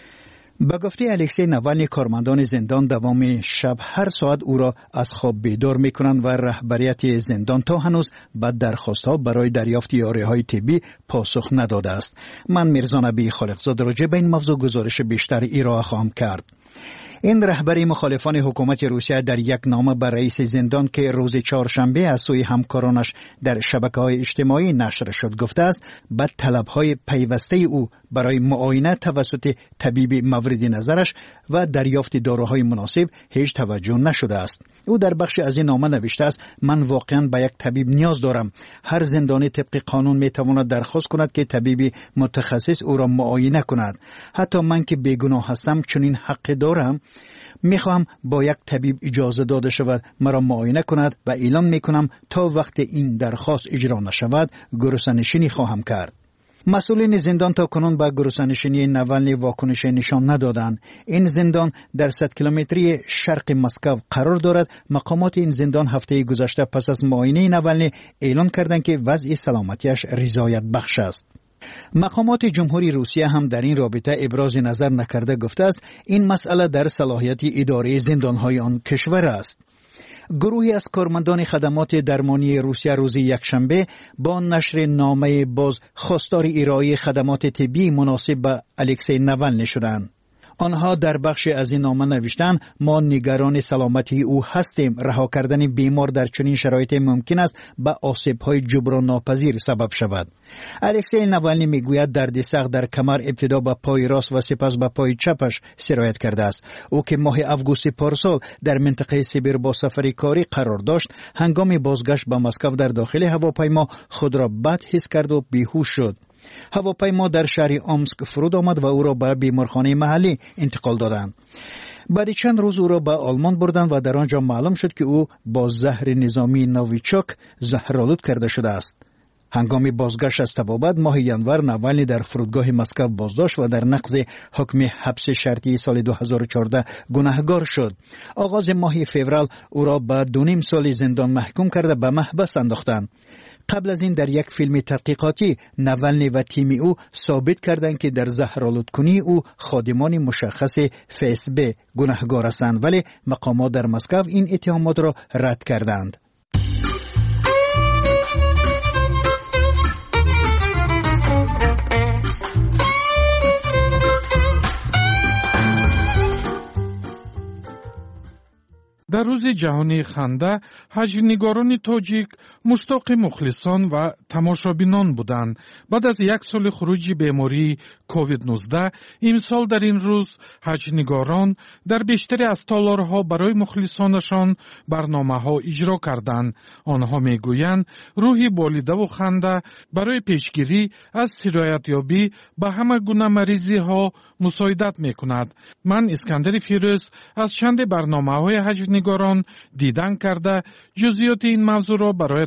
به گفته الکسی ناوالنی کارمندان زندان دوام شب هر ساعت او را از خواب بیدار میکنند و رهبریت زندان تا هنوز به درخواست‌ها برای دریافت یاریه‌های طبی پاسخ نداده است. من میرزا نبی خالقزاده راجع به این موضوع گزارش بیشتر ارائه خواهم کرد. این رهبری مخالفان حکومت روسیه در یک نامه به رئیس زندان که روز چهارشنبه از سوی همکارانش در شبکه‌های اجتماعی نشر شد گفته است به طلب‌های پیوسته او برای معاینه توسط طبیب مورد نظرش و دریافت داروهای مناسب هیچ توجه نشده است. او در بخش از این نامه نوشته است من واقعا به یک طبیب نیاز دارم. هر زندانی طبق قانون میتواند درخواست کند که طبیب متخصص او را معاینه کند. حتی من که بیگناه هستم چنین حق دارم. میخواهم با یک طبیب اجازه داده شود مرا معاینه کند و اعلام میکنم تا وقت این درخواست اجرا نشود گرسنه‌نشینی خواهم کرد. مسئولین زندان تا کنون به گرسنه‌نشینی ناوالنی واکنش نشان ندادند. این زندان در 100 کیلومتری شرق مسکو قرار دارد. مقامات این زندان هفته گذشته پس از معاینه ناوالنی اعلان کردند که وضع سلامتیش رضایت بخش است. مقامات جمهوری روسیه هم در این رابطه ابراز نظر نکرده گفته است این مسئله در صلاحیت اداره زندان‌های آن کشور است. گروهی از کارمندان خدمات درمانی روسیه روز یکشنبه با نشر نامه باز خواستار ارائه خدمات طبی مناسب به الکسی ناوالنی شدند. آنها در بخش از این نامه نوشتند ما نگران سلامتی او هستیم. رها کردن بیمار در چنین شرایط ممکن است به آسیب‌های جبران ناپذیر سبب شود. الکسی ناوالنی میگوید درد سخت در کمر ابتدا به پای راست و سپس به پای چپش سرایت کرده است. او که ماه آگوست پارسال در منطقه سیبیر با سفر کاری قرار داشت هنگام بازگشت به مسکو در داخل هواپیما خود را بد حس کرد و بیهوش شد. هواپیما در شهر آمسک فرود آمد و او را به بیمارخانه محلی انتقال دادند. بعد چند روز او را به آلمان بردند و در آنجا معلوم شد که او با زهر نظامی نویچوک زهرآلود کرده شده است. هنگام بازگشت از طبابت ماه ینور ناوالنی در فرودگاه مسکو بازداشت و در نقض حکم حبس شرطی سال 2014 گناهکار شد. آغاز ماه فوریه او را به 2.5 سال زندان محکوم کرده به محبس انداختند. قبل از این در یک فیلم تحقیقاتی ناوالنی و تیم او ثابت کردند که در زهرآلودکنی او خادمان مشخص FSB گناهکار هستند ولی مقامات در مسکو این اتهامات را رد کردند. در روز جهانی خنده حج‌نگاران تاجیک مشتاق مخلصان و تماشابینان بودند. بعد از یک سال خروج بیماری کووید 19 امسال در این روز حج‌نگاران در بیشتری از تالارها برای مخلصانشان برنامه‌ها اجرا کردند. آنها میگویند روحی بالیده و خنده برای پیشگیری از سرایت‌یابی به همه گونه مریضی‌ها مساعدت می‌کند. من اسکندر فیروز از چند برنامه‌های حج‌نگاران دیدن کرده جزئیات این موضوع را برایتان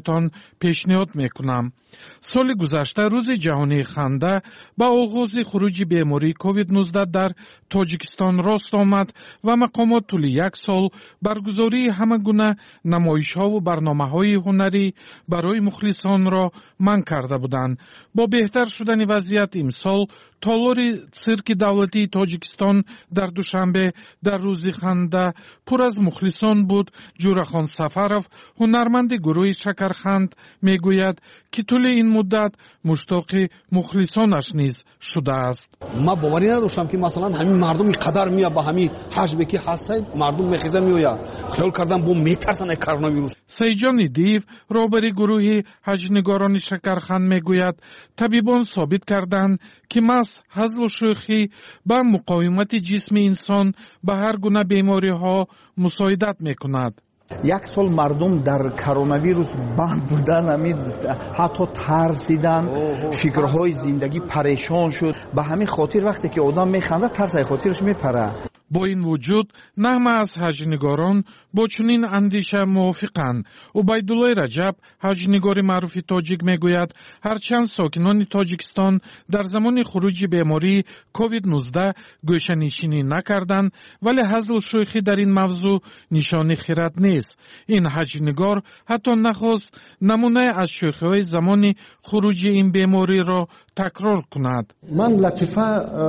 برایتان پیشنهاد میکنم. سال گذشته روز جهانی خنده با آغاز خروج بیماری کووید 19 در تاجیکستان راست آمد و مقامات طول یک سال برگزاری همه گونه نمایش‌ها و برنامه‌های هنری برای مخلصان را منع کرده بودند. با بهتر شدن وضعیت امسال تالار سیرک دولتی تاجیکستان در دوشنبه در روز خنده پر از مخلصان بود. جورخان سفرов هنرمند گروه شکرخند میگوید که طول این مدت مشتاق مخلصانش نیز شده است. ما باوری نداشتم که مثلا همین مردم اینقدر میاد با همین حجمی که هسته مردم میخیزه میآید. خیال کردم با میترسن کرونا ویروس. سیجان دیو رهبر گروه حجنگاران شکرخند میگوید طبیبان ثابت کردند که مس هزل و شوخی با مقاومت جسم انسان به هر گونه بیماری ها مساعدت میکند. یک سال مردم در کرونا ویروس بند بودن، حتی ترسیدن، فکرهای زندگی پریشان شد. به همین خاطر وقتی که آدم میخنده ترس از خاطرش میپره. با این وجود نهم از حجنگاران با چنین اندیشه موافقند. عبیدالله رجب حجنگار معروف تاجیک میگوید هرچند ساکنان تاجیکستان در زمان خروج بیماری کووید 19 گوشه‌نشینی نکردند، ولی هزل و شوخی در این موضوع نشانه خرد نیست. این حجنگار حتی نخواست نمونه از شوخی‌های زمان خروج این بیماری را تکرار کند. من لطیفه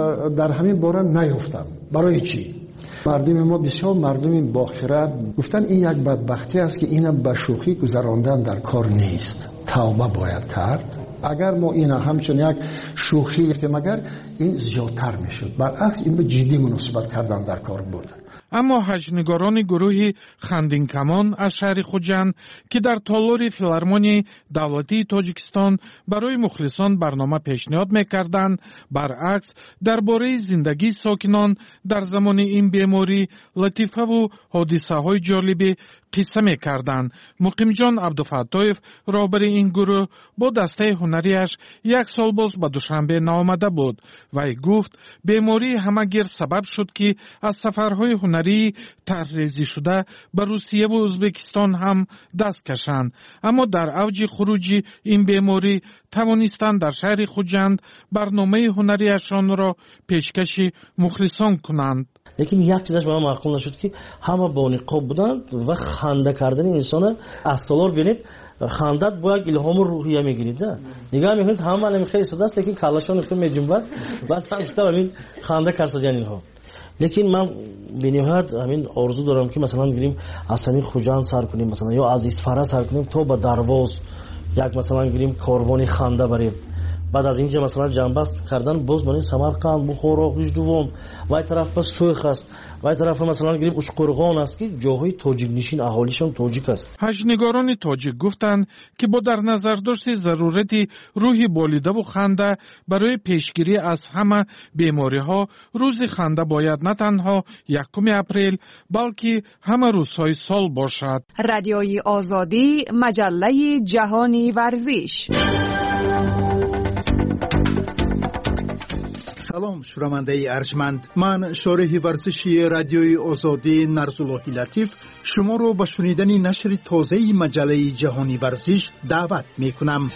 در همین باره نیافتم. برای چی؟ مردم ما بسیار مردم باخرد گفتن این یک بدبختی است که اینا به شوخی گذراندن در کار نیست. توبه باید کرد. اگر ما اینا همچون یک شوخی گفتیم اگر این زیادتر میشد. برعکس این به جدی مناسبت کردن در کار بود. اما حجنگاران گروه خندین کمان از شهر خوجند که در تالار فیلارمونی دولتی تاجیکستان برای مخلصان برنامه پیشنهاد میکردند، برعکس درباره زندگی ساکنان در زمان این بیماری لطیفه و حادثه های جالبی قصه میکردند. مقیم جان عبدالفتاحیف رهبر این گروه با دسته هنریش یک سال باز به دوشنبه نآمده بود. وی گفت بیماری همه‌گیر سبب شد که از سفرهای هنری طرح‌ریزی شده به روسیه و ازبکستان هم دست کشند، اما در اوج خروج این بیماری توانستند در شهر خوجند برنامه هنریشان را پیشکش مخلصان کنند. لیکن یک چیزش به من معقول نشد که همه با نقاب بودند و خنده کردن انسان از تالار بینید خندت با یک الهام روحیه میگیرید. نگاه میکنید همه الان خیلی ساده است لیکن کلاشون خیلی میجنبد بعد هم همین خنده کرد اینها. لیکن من به نهایت همین آرزو دارم که مثلا گیریم از همین خوجند سر کنیم، مثلا یا از اسفاره سر کنیم تا به درواز یک مثلا گیریم کاروانی خنده بریم. بعد از اینجا مثلا جنبست کردن باز برای سمرقند، بخارا، گوشتوان و این طرف پس سویخ است و این طرف مثلا گیریم اشقرغان است که جاهای تاجیک نشین اهالیشان تاجیک است. حجنگاران تاجیک گفتند که با در نظر داشت ضرورت روح بالیده و خنده برای پیشگیری از همه بیماری ها روز خنده باید نه تنها 1 اپریل بلکه همه روزهای سال باشد. رادیوی آزادی، مجله جهانی ورزش. سلام شنونده ارجمند، من شارح ورزشی رادیوی آزادی نرزالله لطیف شما رو به شنیدن نشر تازه مجله جهانی ورزش دعوت می کنم.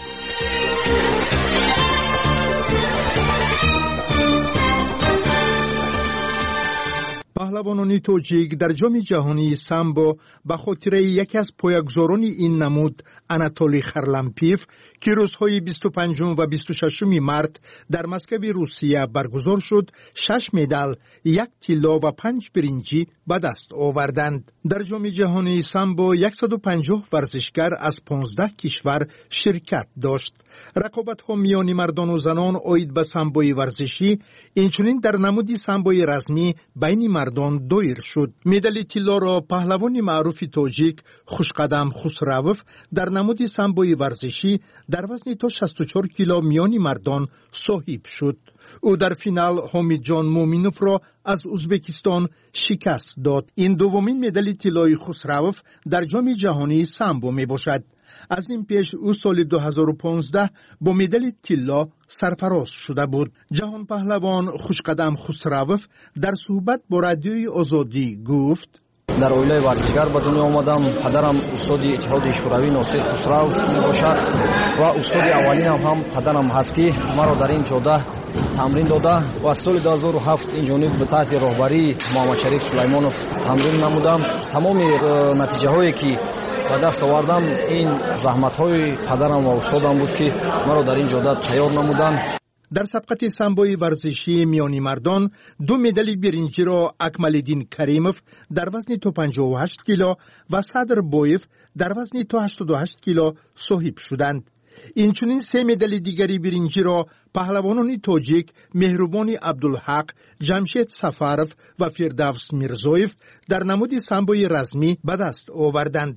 پهلوانان تاجیک در جام جهانی سامبو به خاطر یکی از پایه‌گذاران این نمود آناتولی خرلمپیف که روزهای 25 و 26 مارس در مسکو روسیه برگزار شد 6 مدال، 1 طلا و 5 برنجی به دست آوردند. در جام جهانی سامبو 150 ورزشکار از 15 کشور شرکت داشت. رقابت‌ها میان مردان و زنان عاید به سامبوی ورزشی اینچنین در نمود سامبوی رسمی بین مردان دایر شد. مدال طلا را پهلوان معروف تاجیک خوشقدم خسروف در نمود سامبوی ورزشی در وزن تا 64 کیلو میان مردان صاحب شد. او در فینال حامد جان مومینوف را از ازبکستان شکست داد. این دومین مدال طلای خسروف در جام جهانی سامبو می باشد. از این پیش او سال 2015 با مدال طلا سرفراز شده بود. جهان پهلوان خوشقدم خسروف در صحبت با رادیوی آزادی گفت: در oilaи варзишгар ба дунё омадам. Падарам устоди иттиҳоди шӯравӣ Носир Хусрав мебошад ва устоди аввалинам ҳам падарам ҳаст, ки маро дар ин ҷода тамрин дода ва аз соли 2007 инҷониб ба таҳти роҳбарии Муҳаммад Шариф Сулаймонов тамрин намудам. тамоми натиҷаҳое ки ба даст овардам ин заҳматҳои падарам ва устодам буд, ки маро дар ин ҷода тайёр намуданд. дар сабқати самбои варзишии миёни мардон 2 медали биринҷиро Акмалиддин Каримов дар вазни то 58 кило ва Садр Боев дар вазни то 88 кило соҳиб шуданд. инчунин 3 медали дигари биринҷиро паҳлавонони тоҷик Меҳрубони Абдулҳақ, Ҷамшед Сафаров ва Фирдавс Мирзоев дар намуди самбои размӣ ба даст оварданд.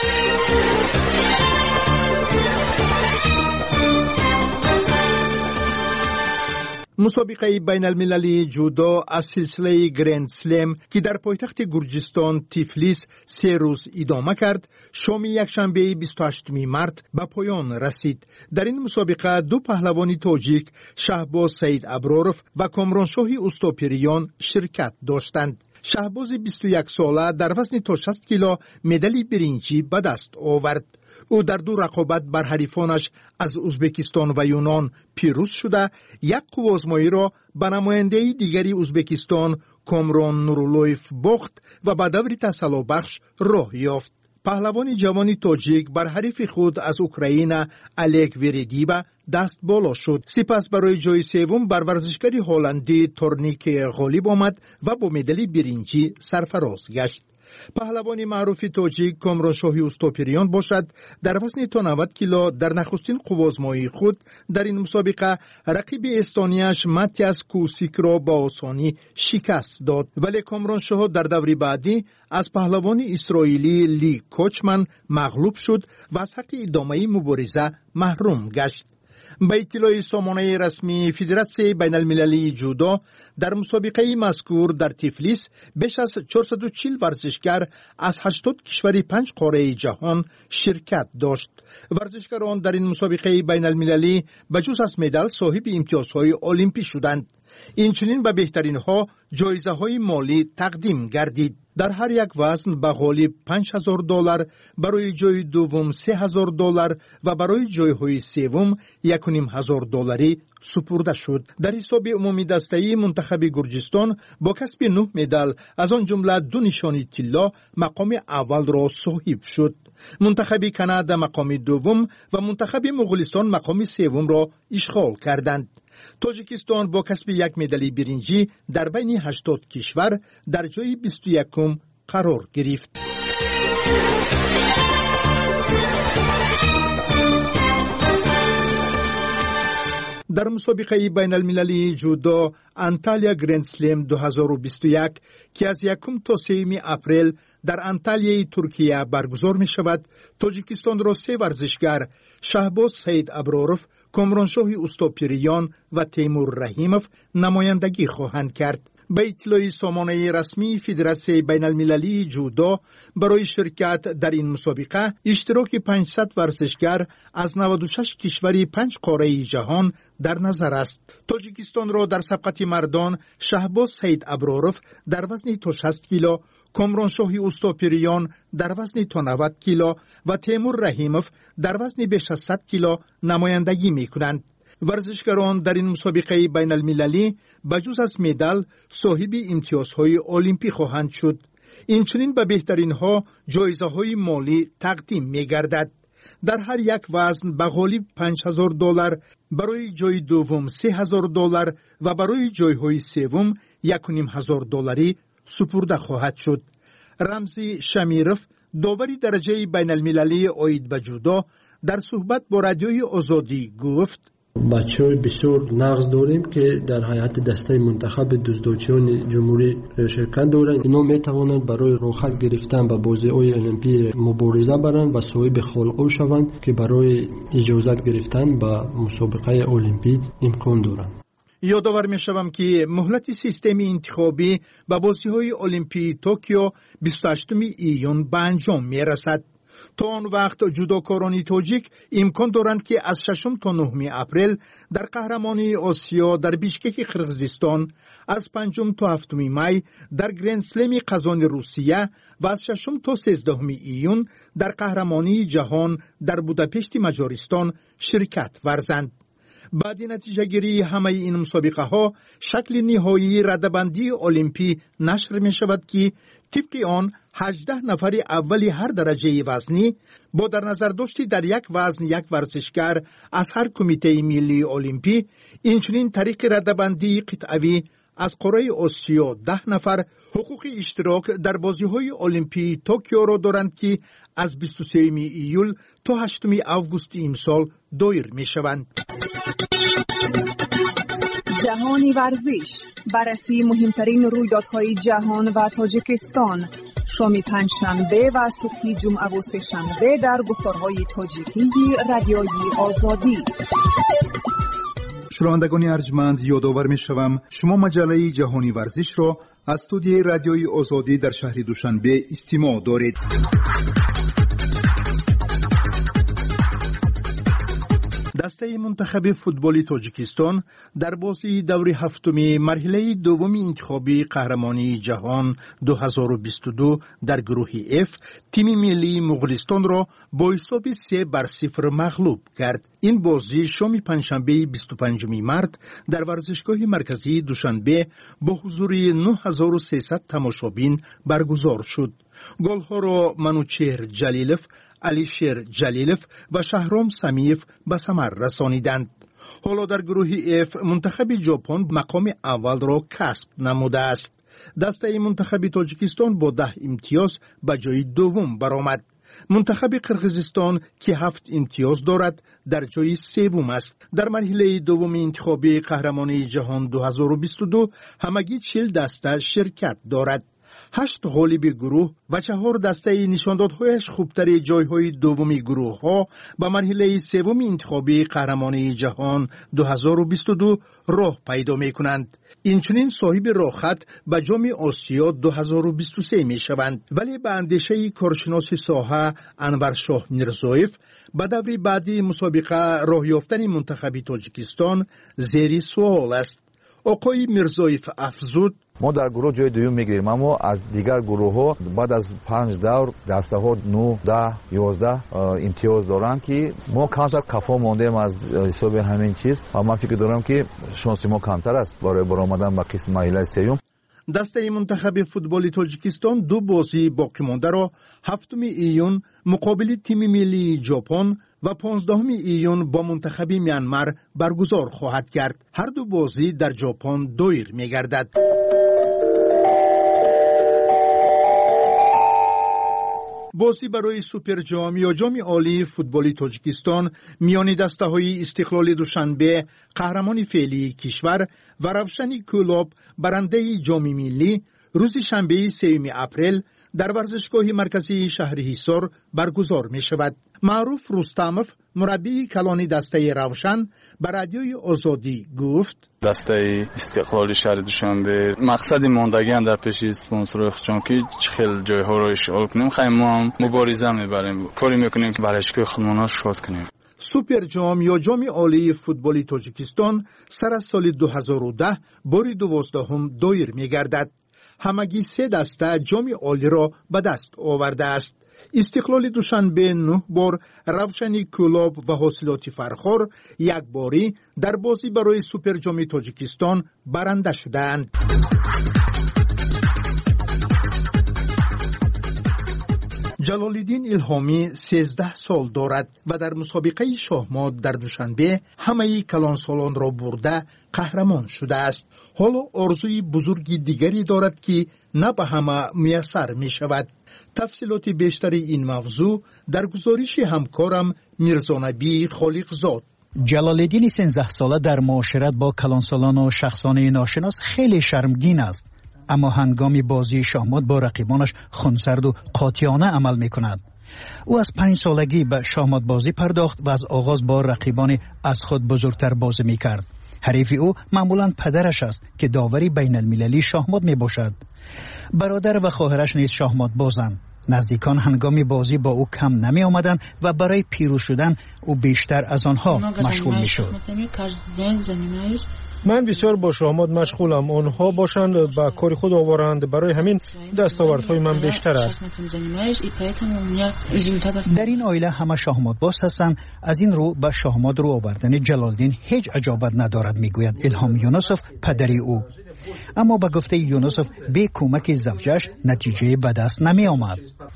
мусобиқаи байналмилалии ҷудо аз силсилаи Гранд Слем, ки дар пойтахти Гурҷистон Тифлис 3 рӯз идома кард, шоми якшанбеи 28 март ба поён расид. дар ин мусобиқа 2 паҳлавони тоҷик Шаҳбоз Саид Аброров ва Комроншоҳи Устопириён ширкат доштанд. Шаҳбози 21 сола дар вазни то 60 кило медали биринҷӣ ба даст овард. ӯ дар 2 рақобат бар ҳарифонаш аз Узбекистон ва Юнон пирӯз шуда, як қуввозмоиро ба намояндаи дигари Узбекистон Комрон Нуруллоев бохт ва ба даври тасаллубахш роҳ ёфт. паҳлавони ҷавони тоҷик бар ҳарифи худ аз Украина Олег Вередиба даст боло шуд. сипас барои ҷои севум бар варзишгари ҳолландӣ Торнике ғолиб омад ва бо медали биринҷӣ сарфароз гашт. паҳлавони маъруфи тоҷик Комроншоҳи Устопириён бошад, дар вазни то 90 кило дар нахустин қуввозмоии худ дар ин мусобиқа рақиби эстонияш Матиас Кусикро ба осонӣ шикаст дод, вале Комроншоҳ дар даври баъдӣ аз паҳлавони исроилӣ Ли Кочман мағлуб шуд ва аз ҳаққи идомаи мубориза маҳрум гашт. ба иттилои сомонаи расмии Федератсияи байналмилалии ҷудо, дар мусобиқаи мазкур дар Тифлис беш аз 440 варзишгар аз 80 кишвари 5 қораи ҷаҳон ширкат дошт. варзишгарон дар ин мусобиқаи байналмилалӣ ба ҷуз аз медал соҳиби имтиёзҳои олимпӣ шуданд. инчунин ба беҳтаринҳо ҷоизаҳои молӣ тақдим гардид. дар ҳар як вазн ба ғолиб $5000, барои ҷои дуввум $3000 ва барои ҷойҳои севум $1500 супурда шуд. дар ҳисоби умуми дастаи мунтахаби Гурҷистон бо касби 9 медал, аз он ҷумла 2 нишони тилло, мақоми аввалро соҳиб шуд. мунтахаби Канада мақоми дуввум ва мунтахаби Муғулистон мақоми севумро ишғол карданд. тоҷикистон бо касби 1 медали биринҷӣ дар байни 80 кишвар дар ҷои 21 қарор гирифт. дар мусобиқаи байналмилалии ҷудо Анталия Гранд Слем 2021, ки аз 1 то 3 апрел дар Анталияи Туркия баргузор мешавад, тоҷикистонро 3 варзишгар Шаҳбоз Саид Аброров, Комроншоҳи Устопириён ва Теймур Раҳимов намояндагӣ хоҳанд кард. ба иттилои сомонаи расмии Федератсияи байналмилалии ҷудо, барои ширкат дар ин мусобиқа иштироки 500 варзишгар аз 96 кишвари 5 қораи ҷаҳон дар назар аст. тоҷикистонро дар сабқати мардон Шаҳбоз Саид Аброров дар вазни то 60 кило, Комроншоҳи Устопириён дар вазни то 90 кило ва Теймур Раҳимов дар вазни беш аз 100 кило намояндагӣ мекунанд. варзишгарон дар ин мусобиқаи байналмилалӣ ба ҷуз аз медал соҳиби имтиёзҳои олимпӣ хоҳанд шуд. инчунин ба беҳтаринҳо ҷоизаҳои молӣ тақдим мегардад. дар ҳар як вазн ба ғолиб $5000, барои ҷои дуввум $3000 ва барои ҷойҳои севум $1500 супурда хоҳад шуд. рамзи Шамиров, довари дараҷаи байналмилалии оид ба ҷудо, дар суҳбат бо радиои Озодӣ гуфт: бачаҳои бисёр нағз дорем ки дар ҳайати дастаи мунтахаби дуздочиёни ҷумҳурӣ ширкат доранд. ино метавонанд барои рохат гирифтан ба бозиҳои олимпӣ мубориза баранд ва соҳиби холқо шаванд ки барои иҷозат гирифтан ба мусобиқаи олимпӣ имкон доранд. ёдовар мешавам ки муҳлати системи интихобӣ ба бозиҳои олимпии Токио 28 июн ба анҷом мерасад. تا آن وقت جودوکاران تاجیک امکان دارند که از 6 تا 9 اپریل در قهرمانی آسیا در بیشکک قرقیزستان، از 5 تا 7 می در گرند اسلم قزان روسیه و از 6 تا 13 ایون در قهرمانی جهان در بوداپشت مجارستان شرکت ورزند. بعد نتیجه گیری همه این مسابقه ها شکل نهایی رده‌بندی المپی نشر می شود که طبق آن 18 نفر اولی هر درجه وزنی با در نظر داشتی در یک وزن یک ورزشگر از هر کمیته ملی المپی، اینچنین طریق رده‌بندی قطعوی از قاره آسیا 10 نفر حقوق اشتراک در بازی‌های المپی توکیو را دارند که از 23 ایول تا 8 آگوست امسال دایر می‌شوند. جهانی ورزش، بررسی مهمترین رویدادهای جهان و تاجیکستان، شام پنجشنبه و صبح جمعه و سه‌شنبه در گفتارهای تاجیکی رادیوی آزادی. شنوندگان ارجمند، یادآور می‌شوم شما مجله جهانی ورزش را از استودیوی رادیوی آزادی در شهر دوشنبه استماع دارید. دسته منتخب فوتبال تاجیکستان در بازی دور هفتم مرحله دوم انتخابی قهرمانی جهان 2022 در گروه F تیم ملی مغولستان را با حساب 3-0 مغلوب کرد. این بازی شام پنجشنبه 25 مارس در ورزشگاه مرکزی دوشنبه با حضور 9300 تماشابین برگزار شد. گل‌ها را منوچهر جلیلوف، علیشیر جلیلوف و شهرام سمیف به ثمر رسانیدند. حالا در گروه F منتخب ژاپن مقام اول را کسب نموده است. دسته منتخب تاجیکستان با 10 امتیاز به جای دوم برآمد. منتخب قرقیزستان که 7 امتیاز دارد در جای سوم است. در مرحله دوم انتخابی قهرمانی جهان 2022 همگی 40 دسته شرکت دارد. 8 غالب گروه و 4 دسته نشاندادهایش خوبتر جایهای دومی گروه ها به مرحله سوم انتخابی قهرمانی جهان 2022 راه پیدا می کنند. اینچنین صاحب راهخط به جام آسیا 2023 می شوند. ولی به اندیشه کارشناس ساحه انور شاه میرزایف به دور بعدی مسابقه راه یافتن منتخب تاجیکستان زیر سوال است. آقای میرزایف افزود: ما در گروه جای دوم میگیریم، اما از دیگر گروه ها بعد از 5 دور دسته ها 9 10 11 امتیاز دارند که ما کمتر کفا ماندیم از حساب همین چیز و من فکر دارم که شانس ما کمتر است برای برآمدن به قسم مرحله سوم. دسته منتخب فوتبال تاجیکستان 2 بازی باقی مانده را 7 ایون مقابل تیم ملی ژاپن و 15 ایون با منتخب میانمار برگزار خواهد کرد. هر 2 بازی در ژاپن دایر می‌گردد. بازی برای سوپر جام یا جام عالی فوتبال تاجیکستان میان دسته‌های استقلال دوشنبه قهرمان فعلی کشور و روشن کلوب برنده جام ملی روز شنبه 3 اپریل در ورزشگاه مرکزی شهر حصار برگزار می شود. معروف رستموف مربی کلان دسته روشن به رادیوی آزادی گفت: دسته استقلال شهر دوشنبه مقصد ماندگی هم در پیش اسپانسر خودشون که خیلی جای‌ها رو اشغال کنیم، خیلی ما هم مبارزه میبریم، کاری میکنیم که ورزشگاه خودمون شاد کنیم. سوپر جام یا جام عالی فوتبال تاجیکستان سر از سال 2010 بار 12 دایر میگردد. همگی 3 دسته جام عالی را به دست آورده است. استقلال دوشنبه 9 بار، روشن کلوب و حاصلات فرخار 1 باری در بازی برای سوپر جام تاجیکستان برنده شدند. جلال‌الدین الهامی 13 سال دارد و در مسابقه شاهمات در دوشنبه همه کلانسالان را برده قهرمان شده است. حالا آرزوی بزرگی دیگری دارد که نه به همه میسر می شود. تفصیلات بیشتر این موضوع در گزارش همکارم میرزانبی خالقزاد. جلال‌الدین 13 ساله در معاشرت با کلانسالان و شخصان ناشناس خیلی شرمگین است، اما هنگام بازی شاهمات با رقیبانش خونسرد و قاطعانه عمل می کند. او از 5 سالگی به شاهمات بازی پرداخت و از آغاز با رقیبان از خود بزرگتر بازی می کرد. حریف او معمولاً پدرش است که داوری بین المللی شاهمات می باشد. برادر و خواهرش نیز شاهمات بازند. نزدیکان هنگام بازی با او کم نمی آمدند و برای پیروز شدن او بیشتر از آنها مشغول می شد. من بسیار با شاهمات مشغولم. آنها باشند با کار خود آورند، برای همین دستاوردهای من بیشتر است. در این عائله همه شاهمات باز هستند. از این رو به شاهمات رو آوردن جلالدین هیچ عجابت ندارد، میگوید الهام یونسوف پدری او. اما به گفته یونسوف بی کمک زوجش نتیجه به دست نمی آمد.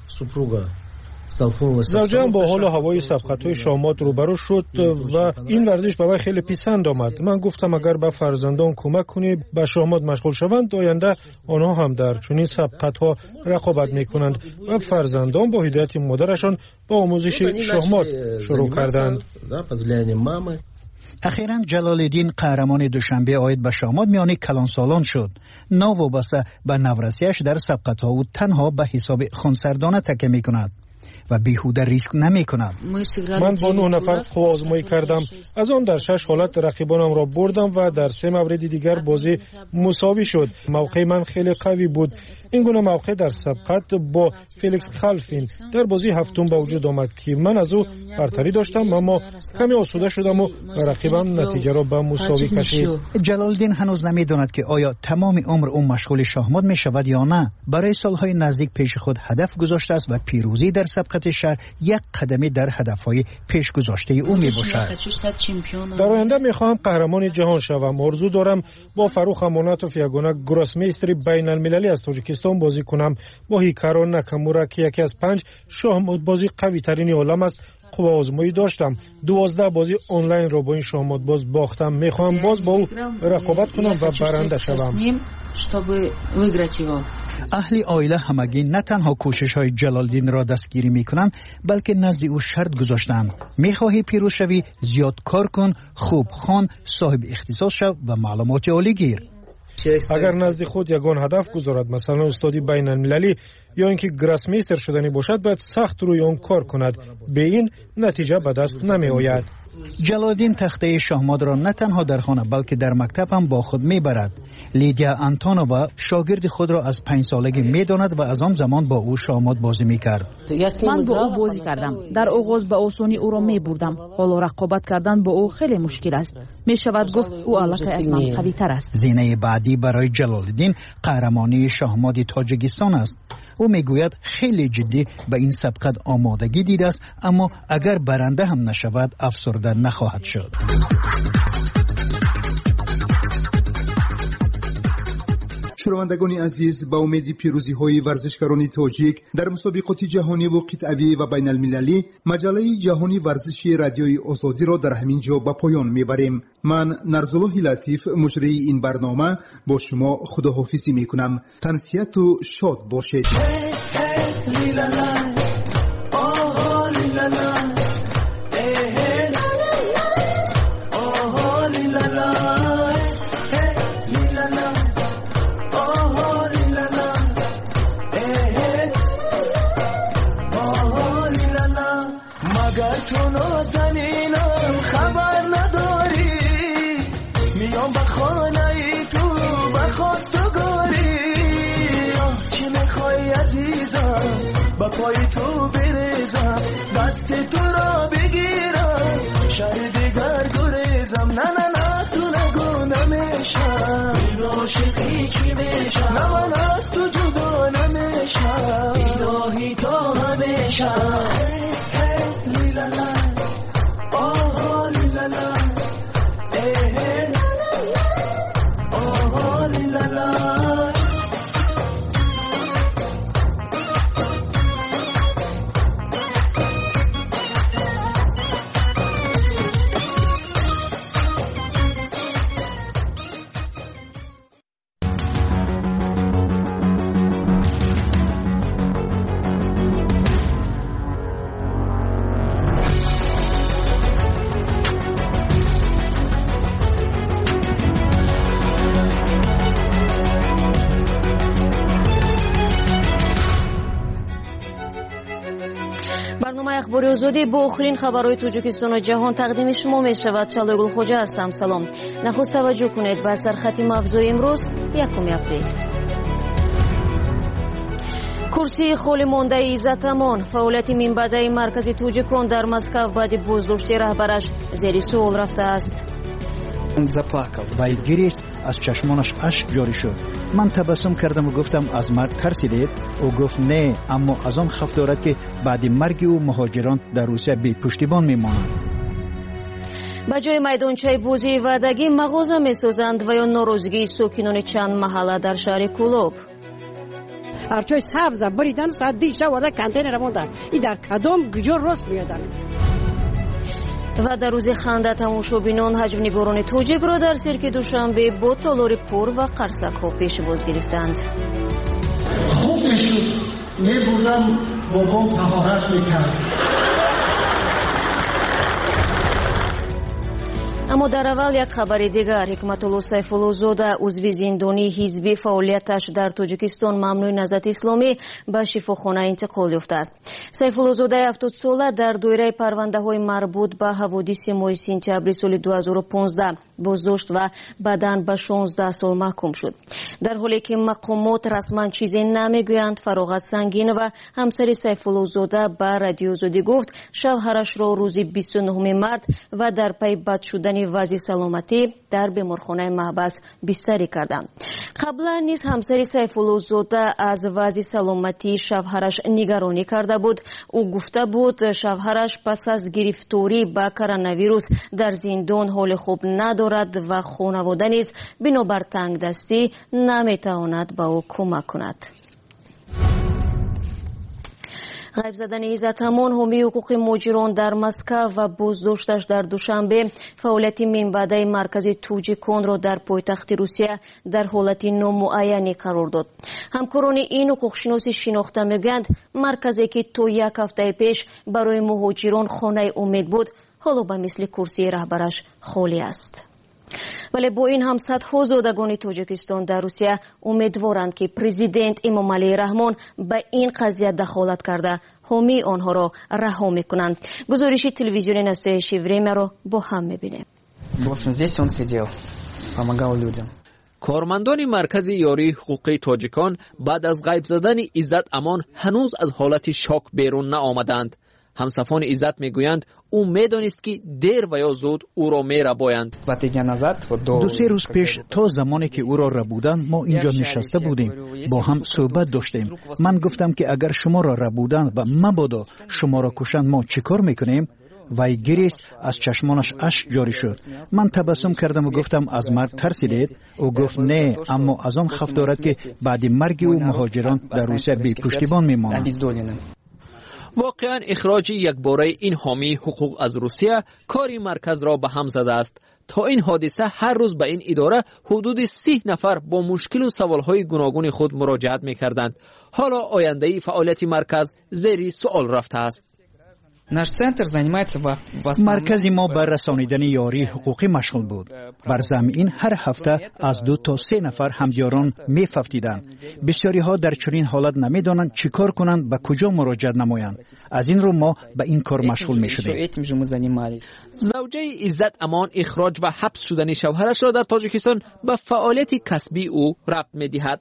زوجم با حال و هوای سبقت‌های شاهمات روبرو شد و این ورزش به وی خیلی پسند آمد. من گفتم اگر به فرزندان کمک کنی به شاهمات مشغول شوند، آینده آنها هم در چنین سبقت‌ها رقابت می‌کنند و فرزندان با هدایت مادرشان با آموزش شاهمات شروع کردند. اخیراً جلالدین قهرمان دوشنبه عاید به شاهمات میانی کلانسالان شد. ناوابسته به نورسیش در سبقت‌ها او تنها به حساب خونسردانه تکیه می‌کند و بیهوده ریسک نمی کند. من با 9 نفر قوا آزمایی کردم. از آن در 6 حالت رقیبانم را بردم و در 3 مورد دیگر بازی مساوی شد. موقع من خیلی قوی بود. این گونه موقع در سبقت با فیلیکس خلفین در بازی هفتم به وجود آمد که من از او برتری داشتم، اما کمی آسوده شدم و رقیبم نتیجه را به مساوی کشید. جلالدین هنوز نمیداند که آیا تمام عمر او مشغول شاهمات می شود یا نه. برای سالهای نزدیک پیش خود هدف گذاشته است و پیروزی در سبقت شهر یک قدمی در هدفهای پیش گذاشته او می باشد. در آینده می خواهم قهرمان جهان شوم. آرزو دارم با فروخ امانتوف یگانه گراسمیستری بین المللی از تاجیکستان بازی کنم. با هیکارو ناکامورا که یکی از 5 شاهمات بازی قوی ترین عالم است قوا آزمایی داشتم. 12 بازی آنلاین را با این شاهمات باز باختم. میخوام باز با او رقابت کنم و برنده شوم. اهل عائله همگی نه تنها کوشش های جلالدین را دستگیری می کنند، بلکه نزد او شرط گذاشتند: میخواهی پیروز شوی، زیاد کار کن، خوب خوان، صاحب اختصاص شو و معلومات عالی گیر. اگر نزد خود یگان هدف گذارد، مثلا استادی بین المللی یا اینکه گراسمیستر شدنی باشد، باید سخت روی آن کار کند. به این نتیجه به دست نمی آید. جلالدین تخته شاهمات را نه تنها در خانه بلکه در مکتب هم با خود میبرد. لیدیا آنتونووا شاگرد خود را از 5 سالگی میداند و از آن زمان با او شاهمات بازی میکرد. من با او بازی کردم. در آغاز به آسانی او را میبردم. حالا رقابت کردن با او خیلی مشکل است. میشود گفت او علاقه از من قوی تر است. زینه بعدی برای جلالدین قهرمانی شاهمات تاجیکستان است. او میگوید خیلی جدی به این سبقت آمادگی دیده است، اما اگر برنده هم نشود افسرده نخواهد شد. شنوندگان عزیز، با امید پیروزی های ورزشکاران تاجیک در مسابقات جهانی و قطعی و بین المللی، مجله جهانی ورزشی رادیوی آزادی را در همین جا به پایان میبریم. من نرزالله لطیف مجری این برنامه با شما خداحافظی میکنم. تنسیت و شاد باشید. با پای تو بریزم، دست تو را بگیرم، شهر دیگر گریزم. نه نه نه تو نگو نمیشم، این عاشقی چی میشم، نه من از تو جدا نمیشم، الهی تا همیشم. لیلالا آه لیلالا آه لیلالا. اخبار آزادی با آخرین خبرهای تاجیکستان و جهان تقدیم شما می شود. چالوگل خوجا هستم. سلام. نخست توجه کنید به سرخط موضوع امروز 1 اپریل. курсии холӣ мондаи Иззатамон, фаъолияти минбаъдаи маркази тоҷикон дар Москав баъди боздошти раҳбараш зери суол рафтааст. вай гирист, аз чашмонаш ашк ҷорӣ шуд. ман табассум кардам ва гуфтам аз марг тарсидед? ӯ гуфт не, аммо аз он хавф дорад ки баъди марги ӯ муҳоҷирон дар Русия бепуштибон мемонанд. ба ҷои майдончаи бозии ваъдагӣ мағоза месозанд ва ё норозигии сокинони чанд маҳалла дар шаҳри Кӯлоб. ҳарчои сабза бридан соат 2 шаб варда контейнер мондан. И дар кадом куҷо рост меёдан. ва дар рӯзи ханда тамошобинон ҳаҷвнигорони тоҷикро дар сирки Душанбе бо толори пур ва қарсакҳо пешвоз гирифтанд. хуб мешуд мебурдам бобом таҳорат мекард. аммо дар аввал як хабари дигар. ҳикматулло сайфуллозода узви зиндонии ҳизбӣ фаъолияташ дар Тоҷикистон мамнӯи Наҳзати Исломӣ ба шифохона интиқол ёфтааст. сайфуллозодаи 70 сола дар доираи парвандаҳои марбут ба ҳаводиси моҳи сентябри соли 2015 боздошт ва баъдан ба 16 сол маҳкум шуд. дар ҳоле ки мақомот расман чизе намегӯянд, фароғат сангин ва ҳамсари сайфуллозода ба радиозодӣ гуфт шавҳарашро рӯзи 29 март ва дар пайи бад шудани вазъи саломатӣ дар беморхонаи маҳбас бистарӣ карданд. қаблан низ ҳамсари сайфуллозода аз вазъи саломатии шавҳараш нигаронӣ карда буд. ӯ гуфта буд шавҳараш пас аз гирифторӣ ба коронавирус дар зиндон ҳоли хуб надорад ва хонавода низ бинобар тангдастӣ наметавонад ба ӯ кӯмак кунад. ғайб задани Иззатамон, ҳомии ҳуқуқи муҳоҷирон дар Москав ва боздошташ дар Душанбе фаъолияти минбаъдаи маркази тоҷиконро дар пойтахти Русия дар ҳолати номуайянӣ қарор дод. ҳамкорони ин ҳуқуқшиносӣ шинохта мегӯянд марказе ки то як ҳафтаи пеш барои муҳоҷирон хонаи умед буд, ҳоло ба мисли курсии раҳбараш холӣ аст. вале бо ин ҳам садҳо зодагони Тоҷикистон дар Русия умедворанд ки президент Эмомалии Раҳмон ба ин қазия дахолат карда ҳомии онҳоро раҳо мекунанд. гузориши телевизиони настоящее времяро бо ҳам мебинем. кормандони маркази ёрии ҳуқуқии тоҷикон баъд аз ғайб задани Иззат Амон ҳанӯз аз ҳолати шок берун наомаданд. ҳамсафони Иззат мегӯянд ӯ медонист ки дер ва ё зуд ӯро мерабоянд. 2-3 рӯз пеш то замоне ки ӯро рабуданд мо инҷо нишаста будем, бо ҳам суҳбат доштем. ман гуфтам ки агар шуморо рабуданд ва мабодо шуморо кушанд мо чӣ кор мекунем? вай гирист, аз чашмонаш ашк ҷорӣ шуд. ман табассум кардам ва гуфтам аз марг тарсидед? ӯ гуфт не, аммо аз он хавф дорад ки баъди марги ӯ муҳоҷирон дар Русия бепуштибон мемонанд. воқеан ихроҷи якбораи ин ҳомии ҳуқуқ аз Русия кори марказро ба ҳам задааст. то ин ҳодиса ҳар рӯз ба ин идора ҳудуди 30 нафар бо мушкилу саволҳои гуногуни худ муроҷиат мекарданд. ҳоло ояндаи фаъолияти марказ зери суол рафтааст. маркази мо ба расонидани ёрии ҳуқуқӣ машғул буд. бар замин ҳар ҳафта аз 2 то 3 нафар ҳамдиёрон мефафтиданд. бисёриҳо дар чунин ҳолат намедонанд чӣ кор кунанд, ба куҷо муроҷиат намоянд. аз ин рӯ мо ба ин кор машғул мешудем. завҷаи Иззат Амон ихроҷ ва ҳабс шудани шавҳарашро дар Тоҷикистон ба фаъолияти касбии ӯ рабт медиҳад.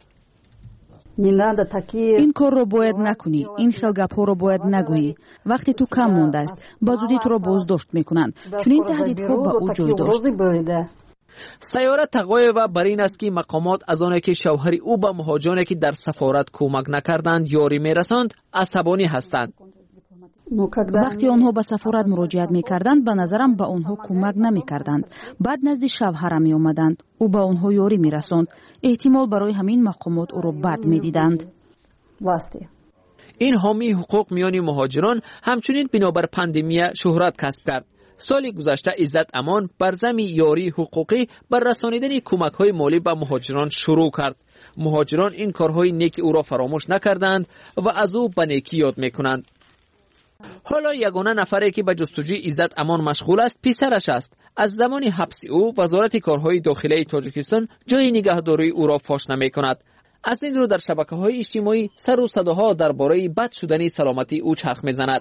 ин корро бояд накунӣ, ин хел гапҳоро бояд нагӯӣ. вақте ту кам мондааст, ба зудӣ туро боздошт мекунанд. чунин таҳдидҳо ба ӯ ҷой дошт. сайёра тағоева бар ин аст ки мақомот аз оне ки шавҳари ӯ ба муҳоҷироне ки дар сафорат кӯмак накарданд ёрӣ мерасонд асабонӣ ҳастанд. вақте онҳо ба сафорат муроҷиат мекарданд, ба назарам ба онҳо кӯмак намекарданд. баъд назди шавҳарам меомаданд. ӯ ба онҳо ёрӣ мерасонд. эҳтимол барои ҳамин мақомот ӯро бад медиданд. ин ҳомии ҳуқуқ миёни муҳоҷирон ҳамчунин бинобар пандемия шӯҳрат касб кард. соли гузашта Иззат Амон бар зами ёрии ҳуқуқӣ бар расонидани кӯмакҳои молӣ ба муҳоҷирон шурӯъ кард. муҳоҷирон ин корҳои неки ӯро фаромӯш накарданд ва аз ӯ ба некӣ ёд мекунанд. ҳоло ягона нафаре ки ба ҷустуҷӯи Иззат Амон машғул аст писараш аст. аз замони ҳабси ӯ вазорати корҳои дохилаи Тоҷикистон ҷойи нигаҳдории ӯро фош намекунад. аз ин рӯ дар шабакаҳои иҷтимоӣ сару садоҳо дар бораи бад шудани саломатии ӯ чарх мезанад.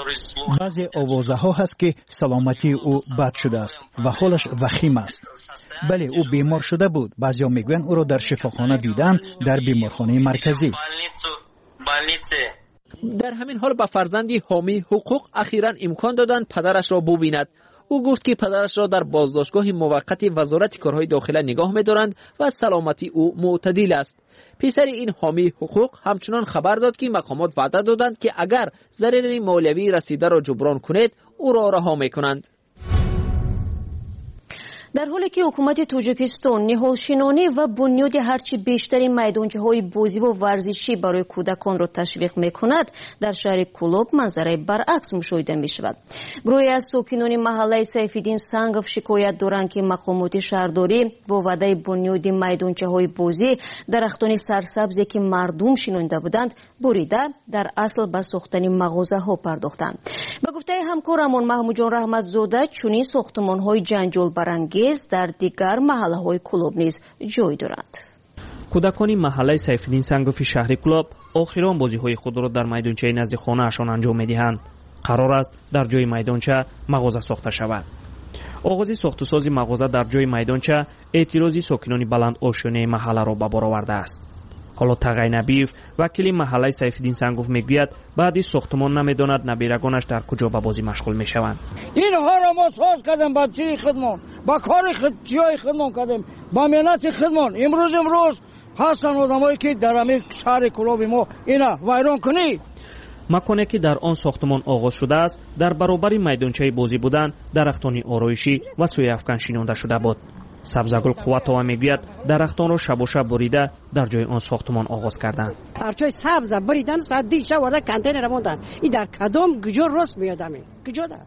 баъзе овозаҳо ҳаст ки саломатии ӯ бад шудааст ва ҳолаш вахим аст. بله او بیمار شده بود. بعضیا میگویند او را در شفاخانه دیدن، در بیمارخانه مرکزی. در همین حال به فرزندی حامی حقوق اخیراً امکان دادند پدرش را ببیند. او گفت که پدرش را در بازداشتگاه موقت وزارت کارهای داخله نگاه می‌دارند و سلامتی او معتدل است. پسر این حامی حقوق همچنان خبر داد که مقامات وعده دادند که اگر ضرر مالیوی رسیده را جبران کنید او را رها می‌کنند. در حالی که حکومت تاجیکستان نهالشینانی و بنیاد هرچی بیشتری میدانچه‌های بازی و ورزشی برای کودکان را تشویق می‌کند، در شهر کولوب منظره برعکس مشاهده می‌شود. گروهی از ساکنان محله سیفالدین سنگوف شکایت دارند که مقامات شهرداری با وعده بنیاد میدانچه‌های بازی درختان سرسبزی که مردم شنونده بودند بریده در اصل به ساختن مغازه‌ها پرداختند. به گفته همکارمان محمود جان رحمتزاده، چنین ساختمان‌های جنجال برانگیز در دیگر محله‌های کولوب نیز جای دارند. کودکان محله سیفالدین سنگوف شهر کولوب آخران بازی‌های خود را در میدانچه نزد خانه‌شان انجام می‌دهند. قرار است در جای میدانچه مغازه ساخته شود. آغاز ساخت‌وساز مغازه در جای میدانچه اعتراضی ساکنان بلند آشیانه محله را به بار آورده است. حالا تقی نبیف وکیل محله سیفالدین سنگوف میگوید بعدی ساختمان نمیداند نبیرگانش در کجا به بازی مشغول میشوند. اینها را ما ساز کردیم با چی خدمت، با کار چیای خدمت کردیم، با مهنت خدمت. امروز هستن آدمایی که در همین شهر کولوب ما اینا ویران کنی. مکانی که در آن ساختمان آغاز شده است در برابر میدانچه بازی بودن درختان آرایشی و سوی افکن شینانده شده بود. سبزگل قوت‌ها میگوید درختان را شب و شب بریده در جای آن ساختمان آغاز کردند. هرچای سبز بریدن ساعت دیشب ورده کانتینر موندن. این در کدام گجا راست میادم گجا ده.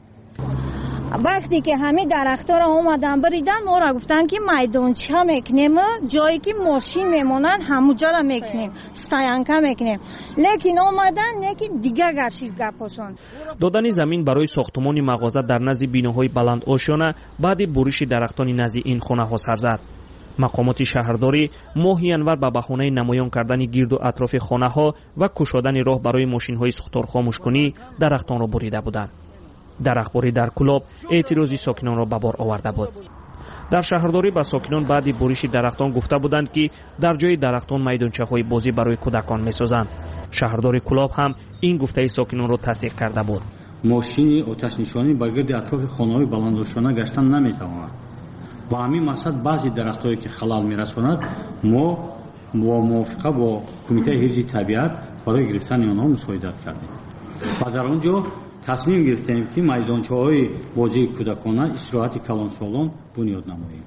وقتی که همه درخت‌ها را اومدن بریدن ما را گفتن که میدانچه میکنیم، جایی که ماشین میمونن همونجا را میکنیم، ستاینکا میکنیم. لیکن اومدن یکی دیگه گپاشون. دادن زمین برای ساختمان مغازه در نزد بیناهای بلند آشیانه بعد بریش درختان نزد این خانه ها سر زد. مقامات شهرداری ماهی انور به بهانه نمایان کردن گرد و اطراف خانه ها و کشادن راه برای ماشین های سوختار خاموش کنی درختان را بریده بودند. درختباری در کولوب اعتراضی ساکنان را به بار آورده بود. در شهرداری به ساکنان بعد بریش درختان گفته بودند که در جای درختان میدانچه‌های بازی برای کودکان می‌سازند. شهرداری کولوب هم این گفته ساکنان را تصدیق کرده بود. ماشین آتش نشانی با گرد اطراف خانه‌های بلندآشیانه گشتن نمی‌تواند. با همین مقصد بعضی درخت‌هایی که خلال می‌رساند ما موافقه با کمیته حفظ طبیعت برای گرفتن آنها مساعدت کردیم. و در آنجا تصمیم گرفتیم که میدانچه‌های بازی کودکانه استراحت کلانسالان بنیاد نماییم.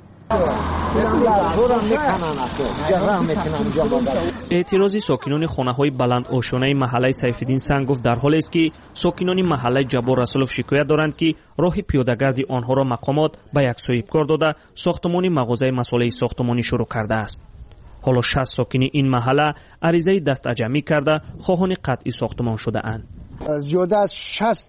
اعتراضی ساکنان خانه‌های بلند آشیانه محله سیفالدین سنگوف در حالی است که ساکنان محله جبار رسولوف شکایت دارند که راه پیاده‌گردی آنها را مقامات به یکسوی کار داده ساختمان مغازه مسئله ساختمانی شروع کرده است. حالا 60 ساکن این محله عریضه دست اجمی کرده خواهان قطعی ساختمان شده اند. زیاده از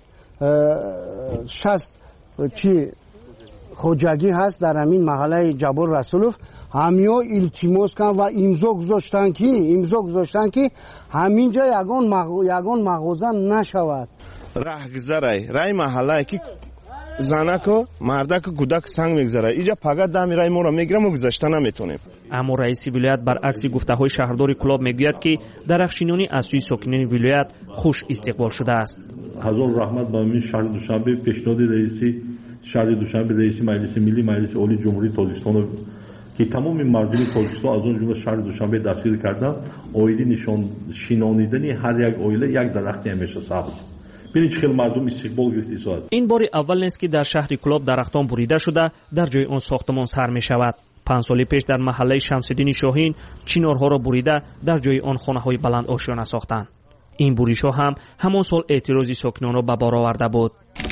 60 چی خوجگی هست در همین محله جبار رسولوف. همیا التماس کردن و امضا گذاشتن که همینجا یگان مغازه نشود. رای محله که زنک و مردک کودک سنگ میگذاره اینجا فقط دم رای ما را میگیرم و گذاشته نمیتونیم. اما رئیس ولایت برعکس گفته‌های شهرداری کولوب میگوید که درخشینانی از سوی ساکنان ولایت خوش استقبال شده است. حضور رحمت با این شهر دوشنبه پیشنهاد شهر دوشنبه رئیس مجلس ملی مجلس عالی جمهوری تاجیکستان که تمام مردم تاجیکستان از اون جمله شهر دوشنبه دستگیر کردن اویدی نشان شینانیدن هر یک اویله یک درختی همیشه سبز. ببینید چه مردم استقبال گرفته ساعت. این بار اول نیست که در شهر کولوب درختان بریده شده در جای آن ساختمان سر می شود. 5 سال پیش در محله شمس‌الدین شاهین چینارها را بریده در جای آن خانه‌های بلند آشیانه ساختند. این بریش‌ها هم همان سال اعتراضی ساکنان را به بار آورده بود.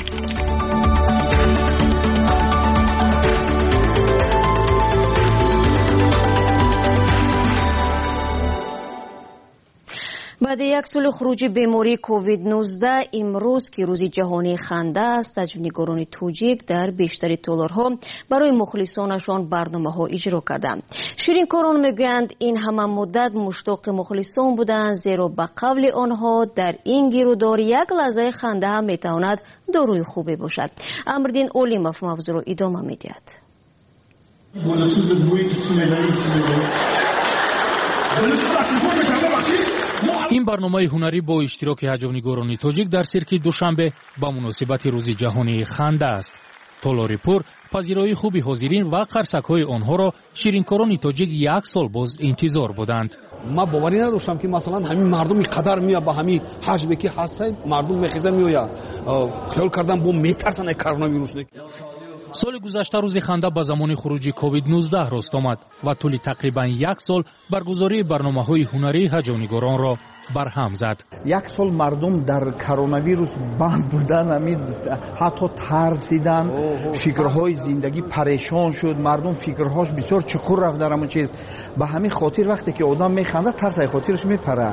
بعد یک سال خروج بیماری کووید 19 امروز که روز جهانی خنده است، تجربه‌نگاران توجیک در بیشتر تالارها برای مخلصانشان برنامه‌ها اجرا کردند. شیرینکاران میگویند این همه مدت مشتاق مخلصان بودند، زیرا به قول آنها در این گیرودار یک لحظه خنده هم میتواند داروی خوبی باشد. امردین اولیموف موضوع را ادامه میدهد. این برنامه هنری با اشتراک ҳаҷонигорони тоҷик дар сирки душанбе ба муносибати рӯзи ҷаҳонии ханда аст. толори пур пазирои хуби ҳозирин ва қарсакҳои онҳоро ширинкорони тоҷик як сол боз интизор буданд. ман боварӣ надоштам ки масалан ҳамин мардум қадар меояд ба ҳамин ҳаҷме ки ҳаста мардум мехеза меояд. хиёл кардам бо метарсанд коронавирус. соли гузашта рӯзи ханда ба замони хуруҷи COVID-19 рост омад ва тӯли тақрибан як сол баргузории барномаҳои ҳунарии ҳаҷонигоронро барҳам зад. як сол мардум дар коронавирус банд будан, ҳатто тарсидан, фикрҳои зиндагӣ парешон шуд, мардум фикрҳош бисёр чуқур рафт дар ҳамон чиз. ба ҳамин хотир вақте ки одам механда тарсай хотираш мепара.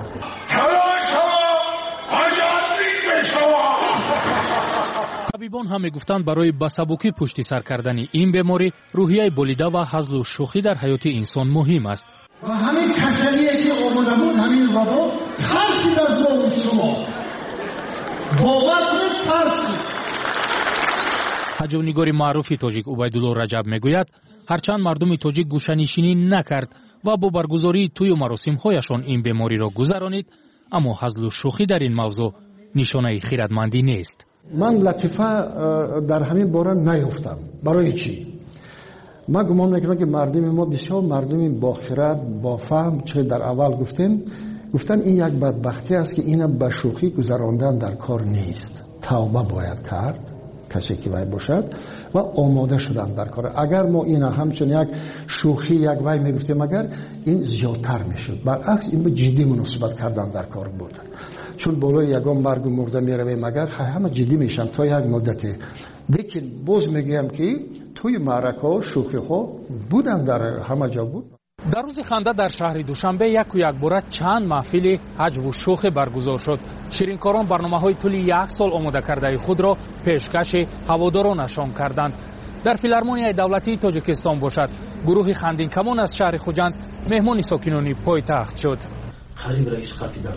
табибон ҳам мегуфтанд барои ба сабукӣ пушти сар кардани ин беморӣ рӯҳияи болида ва ҳазлу шӯхӣ дар ҳаёти инсон муҳим аст. ва ҳамин касалие ки омода буд, ҳамин вабо тарсид аз мо шумо. бовар кунед, тарсид. ҳаҷонигори маъруфи тоҷик убайдулло раҷаб мегӯяд, ҳарчанд мардуми тоҷик гӯшанишинӣ накард ва бо баргузории тӯю маросимҳояшон ин бемориро гузаронид, аммо ҳазлу шӯхӣ дар ин мавзӯъ нишонаи хиратмандӣ нест. من لطیفه در همین باره نیفتم. برای چی؟ من گمان میکنم که مردم ما بسیار مردم با خرد، با فهم، چه در اول گفتن این یک بدبختی است که اینا به شوخی گذراندن در کار نیست. توبه باید کرد کسی که وای باشد و آماده شدن در کار. اگر ما اینا همچون یک شوخی یک وای میگفتیم، اگر این زیادتر میشد. برعکس این به جدی مناسبت کردن در کار بود. چون بالای یگان مرگ و مرده میرویم، اگر همه جدی میشن تا یک مدتی. لیکن باز میگم که توی معرکه ها شوخی ها بودن، در همه جا بود. در روز خنده در شهر دوشنبه یک باره چند محفل حجو و شوخی برگزار شد. شیرینکاران برنامه‌های طول یک سال آماده کرده خود را پیشکش هوادارانشان کردند. در فیلارمونیای دولتی تاجیکستان باشد، گروه خندین کمان از شهر خوجند مهمان ساکنان پایتخت شد. خلیل رئیس قاپیدار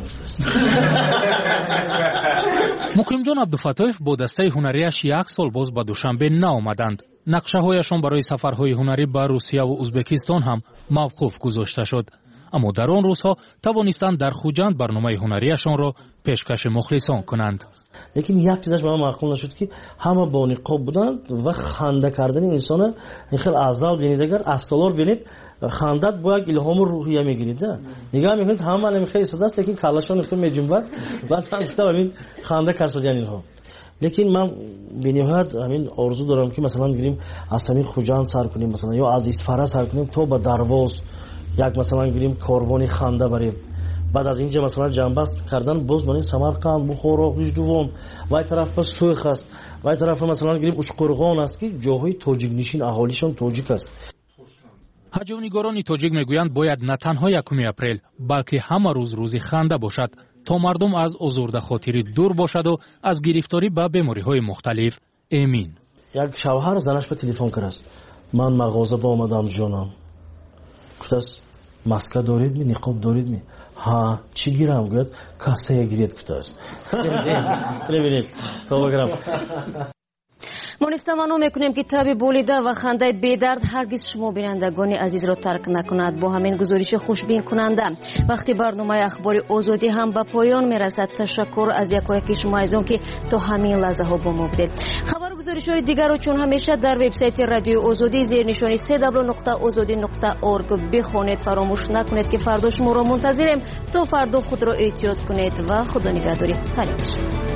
مقیمجان عبدالفتاح با دسته هنریش یک سال باز به دوشنبه نآمدند. نقشه‌هایشان برای سفرهای هنری به روسیه و ازبکستان هم موقوف گذاشته شد. اما در آن روزها توانستند در خوجند برنامه هنریشان را پیشکش مخلصان کنند. لیکن یک چیزش به من معقول نشد که همه با نقاب بودند و خنده کردن انسان خیلی عذاب بینید. اگر استالار بینید خندت با یک الهام روحیه میگیرید. نگاه میکنید همه خیلی ساده است، لیکن کلاشان خیلی میجنبد. بعد من همین خنده کردن اینها. لیکن من به نهایت همین آرزو دارم که مثلا گیریم از همین خوجند سر کنیم، مثلا یا از اسفاره سر کنیم تا به درواز یک مثلا گیریم کاروانی خنده بریم. بعد از اینجا مثلا جنبست کردن باز من سمرقند، بخارا، خویشدوام و این طرف پس سویخ است و این طرف مثلا گیریم اشقرغان است که جاهای تاجیک نشین اهالیشان تاجیک است. ҳаҷонигорони тоҷик мегӯянд бояд на танҳо 1 апрел, балки ҳама рӯз рӯзи ханда бошад, то мардум аз озурдахотирӣ дур бошаду аз гирифторӣ ба бемориҳои мухталиф эмин. як шавҳар занаш ба телефон кардаст. ман мағоза ба омадам ҷонам. гуфтааст маска доридми, ниқоб доридми? ҳа, чӣ гирам? гӯяд касая гиред гуфтааст. бибинед то багирам. ما نیز تمنا میکنیم که تب بولیده و خنده بی‌درد هرگز شما بینندگان عزیز را ترک نکند. با همین گزارش خوشبین کننده وقتی برنامه اخبار آزادی هم به پایان میرسد. تشکر از یکایک شما از آن که تا همین لحظه ها با ما بودید. خبر و گزارش های دیگر رو چون همیشه در وبسایت رادیو آزادی زیر نشانی www.azadi.org بخوانید. فراموش نکنید که فردا شما را منتظریم. تا فردا خود را احتیاط کنید و خدا نگهداری. خیلی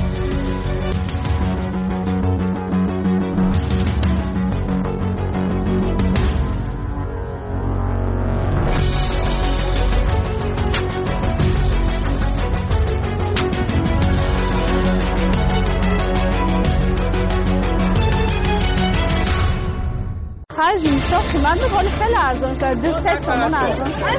اینستا قیمت میکنه خیلی ارزان شد. 2 تومان ارزان شد.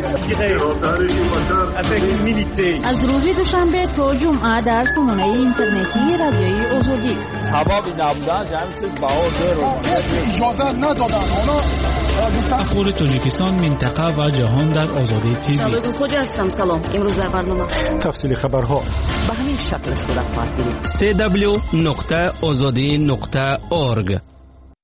از روز دوشنبه تا جمعه در سامانه اینترنتی رادیوی آزادی. سبب نبودن جمعی چیز بهار رو اجازه ندادن. اخبار تاجیکستان، منطقه و جهان در آزادی تیوی. خوجا هستم. سلام. امروز در برنامه تفصیل خبرها به همین شکل صورت خواهد گرفت. www.azadi.org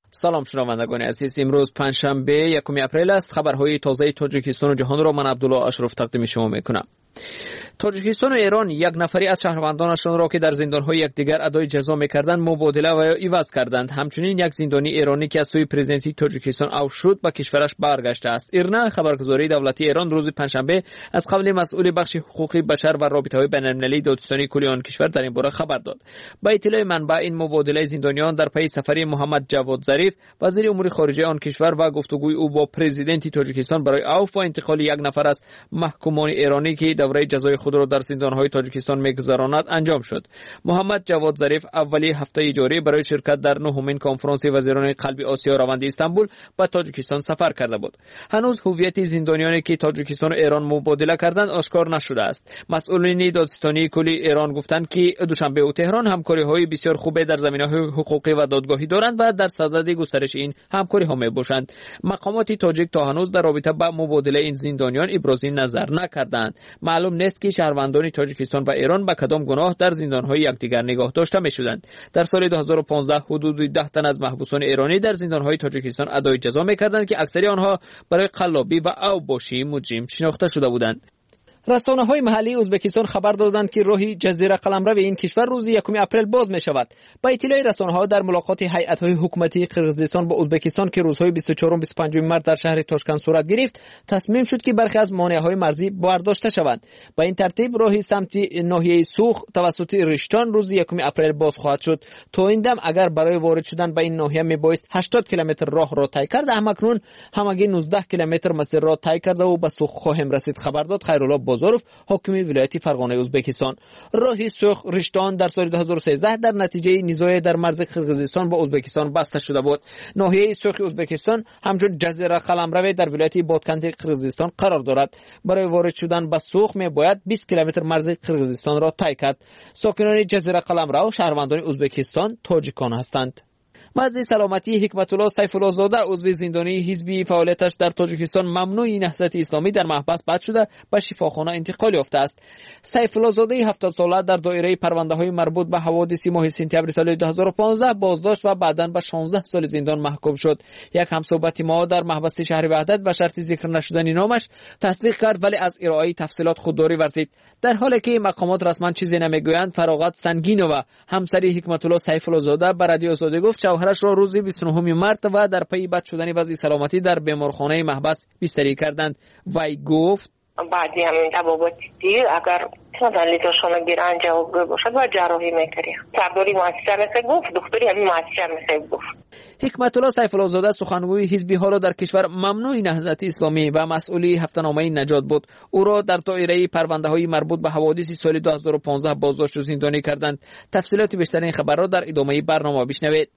سلام شنوندگان عزیز، امروز پنجشنبه 1 اپریل است. خبرهای تازه تاجیکستان و جهان را من عبدالله اشرف تقدیم شما میکنم. تاجیکستان و ایران یک نفری از شهروندانشان را که در زندان‌های یکدیگر ادای جزا می‌کردند مبادله و عوض کردند. همچنین یک زندانی ایرانی که از سوی پرزیدنتی تاجیکستان عفو شد به کشورش برگشته است. ایرنا خبرگزاری دولتی ایران روز پنجشنبه از قبل مسئول بخش حقوق بشر و رابطه‌های بین‌المللی دادستانی کلی آن کشور در این باره خبر داد. با اطلاع منبع این مبادله زندانیان در پی سفری محمد جواد ظریف وزیر امور خارجه آن کشور و گفتگوی او با پرزیدنتی تاجیکستان برای عفو و انتقال یک نفر از محکومان ایرانی که دوره جزای خود را در زندان‌های تاجیکستان می‌گذراند انجام شد. محمد جواد ظریف اولی هفته جاری برای شرکت در نهمین کنفرانس وزیران قلب آسیا روند استانبول به تاجیکستان سفر کرده بود. هنوز هویت زندانیانی که تاجیکستان و ایران مبادله کردند آشکار نشده است. مسئولین دادستانی کلی ایران گفتند که دوشنبه و تهران همکاری‌های بسیار خوب در زمینه‌های حقوقی و دادگاهی دارند و در صدد گسترش این همکاری‌ها می‌باشند. مقامات تاجیک تا هنوز در رابطه با مبادله این زندانیان ابراز نظر نکردند. معلوم نیست که شهروندان تاجیکستان و ایران به کدام گناه در زندان‌های یکدیگر نگاه داشته می‌شدند. در سال 2015 حدود 10 تن از محبوسان ایرانی در زندان‌های تاجیکستان ادای جزا می‌کردند که اکثری آنها برای قلابی و اوباشی مجرم شناخته شده بودند. رسانه‌های محلی ازبکستان خبر دادند که راه جزیره قلمرو این کشور روز 1 اپریل باز می‌شود. با اطلاع رسانه‌ها در ملاقات هیئت‌های حکومتی قرقیزستان با ازبکستان که روزهای 24 و 25 مارس در شهر تاشکند صورت گرفت، تصمیم شد که برخی از مانع‌های مرزی برداشته شوند. با این ترتیب راه سمت ناحیه سوخ توسط رشتان روز 1 اپریل باز خواهد شد. تا این دم اگر برای وارد شدن به این ناحیه میبایست 80 کیلومتر راه را طی کرد، همکنون همگی 19 کیلومتر مسیر را طی کرده و به سوخ خواهیم رسید. خبر داد خیرالله بازارف، حاکم ولایت فرغانه ازبکستان. راه سوخ رشتان در سال 2013 در نتیجه نزاع در مرز قرقیزستان با ازبکستان بسته شده بود. ناحیه سوخ ازبکستان همچون جزیره قلمرو در ولایت بادکند قرقیزستان قرار دارد. برای وارد شدن به سوخ میباید 20 کیلومتر مرز قرقیزستان را طی کرد. ساکنان جزیره قلمرو شهروندان ازبکستان تاجیکان هستند. وزیر سلامتی حکمت الله سیف الله زاده عضو زندانی حزبی فعالیتش در تاجیکستان ممنوع نهضت اسلامی در محبس بند شده به شفاخانه انتقال یافته است. سیف الله زاده 70 ساله در دایره پرونده‌های مربوط به حوادث ماه سپتامبر سال 2015 بازداشت و بعداً به 16 سال زندان محکوم شد. یک همصحبت ما در محبس شهر وحدت به شرط ذکر نشدن نامش تصدیق کرد، ولی از ارائه تفصیلات خودداری ورزید. در حالی که مقامات رسما چیزی نمیگویند، فراغت سنگینووا همسری حکمت الله سیف الله زاده به رادیو آزادی گفت شوهرش را روز 29 مارس و در پی بد شدن وضع سلامتی در بیمارخانه محبس بستری کردند. وی گفت بعدی همین تباباتی دیر اگر لیتاشون گیرن جواب باشد و جراحی میکریم. سرداری مؤسسه مثل گفت، دکتری همین مؤسسه مثل گفت. حکمت الله سیف الله زاده سخنگوی حزبی ها را در کشور ممنوع نهضت اسلامی و مسئولی هفته‌نامه نجات بود. او را در دایره پرونده‌های مربوط به حوادث سال 2015 بازداشت و زندانی کردند. تفصیلات بیشتر این خبر را در ادامه برنامه بشنوید.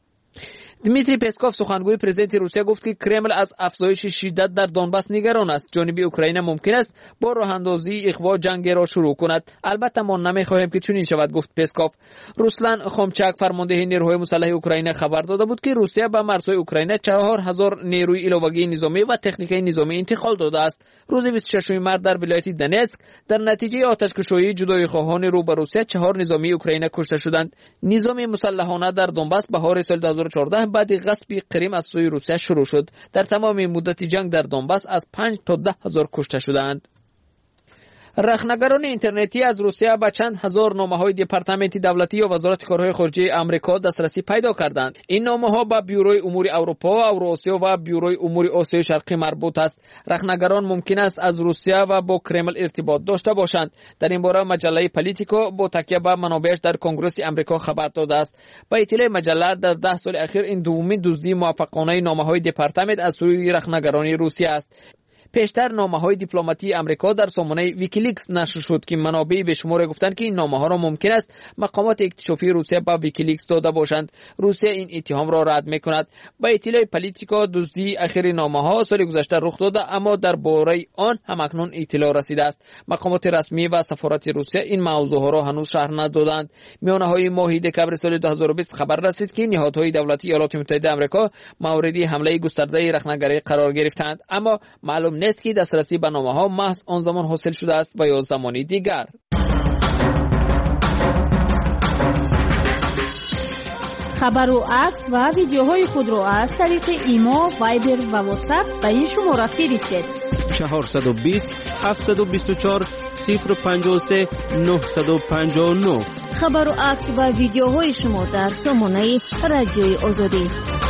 دمیتری پسکوف سخنگوی پرزیدنت روسیه گفت که کرمل از افزایش شدت در دونباس نگران است. جانب اوکراین ممکن است با راه اندازی اخوا جنگ را شروع کند. البته ما نمیخواهیم که چنین شود، گفت پسکوف. روسلان خومچاک فرمانده نیروهای مسلح اوکراین خبر داده بود که روسیه به مرزهای اوکراین 4000 نیروی علاوگی نظامی و تکنیکی نظامی انتقال داده است. روز 26 مارس در ولایت دونتسک در نتیجه آتش‌کشی جدایی خواهان رو به روسیه 4 نظامی اوکراین کشته شدند. نظام مسلحانه در دونباس بهار سال 2014 بعد غصب کریم از سوی روسیه شروع شد. در تمام مدت جنگ در دونباس از 5 تا 10 هزار کشته شدند. رخنگران اینترنتی از روسیه به چند هزار نامه‌های دپارتمنت دولتی یا وزارت کارهای خارجه آمریکا دسترسی پیدا کردند. این نامه‌ها به بیوروی امور اروپا، اوراسیا و بیوروی امور آسیای شرقی مربوط است. رخنگران ممکن است از روسیه و با کرمل ارتباط داشته باشند. در این باره مجله پالیتیکو با تکیه به منابعش در کنگره آمریکا خبر داده است. با اطلاع مجله در 10 سال اخیر این دومین دزدی موفقانه نامه‌های دپارتمنت از سوی رخنگران روسیه است. پیشتر نامه‌های دیپلماتی آمریکا در سامانه ویکیلیکس نشر شد که منابع به شمار گفتند که این نامه‌ها را ممکن است مقامات اکتشافی روسیه به ویکیلیکس داده باشند. روسیه این اتهام را رد می‌کند. با اطلاع پالیتیکا دزدی اخیر نامه‌ها سال گذشته رخ داده، اما درباره آن همکنون اطلاع رسیده است. مقامات رسمی و سفارت روسیه این موضوع را هنوز شرح ندادند. میانه‌های ماه دکمبر سال 2020 خبر رسید که نهادهای دولتی ایالات متحده آمریکا مورد حمله گسترده رخنگری قرار گرفتند، اما معلوم نیست که دسترسی به نامه‌ها محض آن زمان حاصل شده است و یا زمانی دیگر. خبر و عکس و ویدیوهای خود را از طریق ایما، وایبر و واتساپ به این شماره فرستید. 420 724 053 959. خبر و عکس و ویدیوهای شما در سامانه رادیوی آزادی.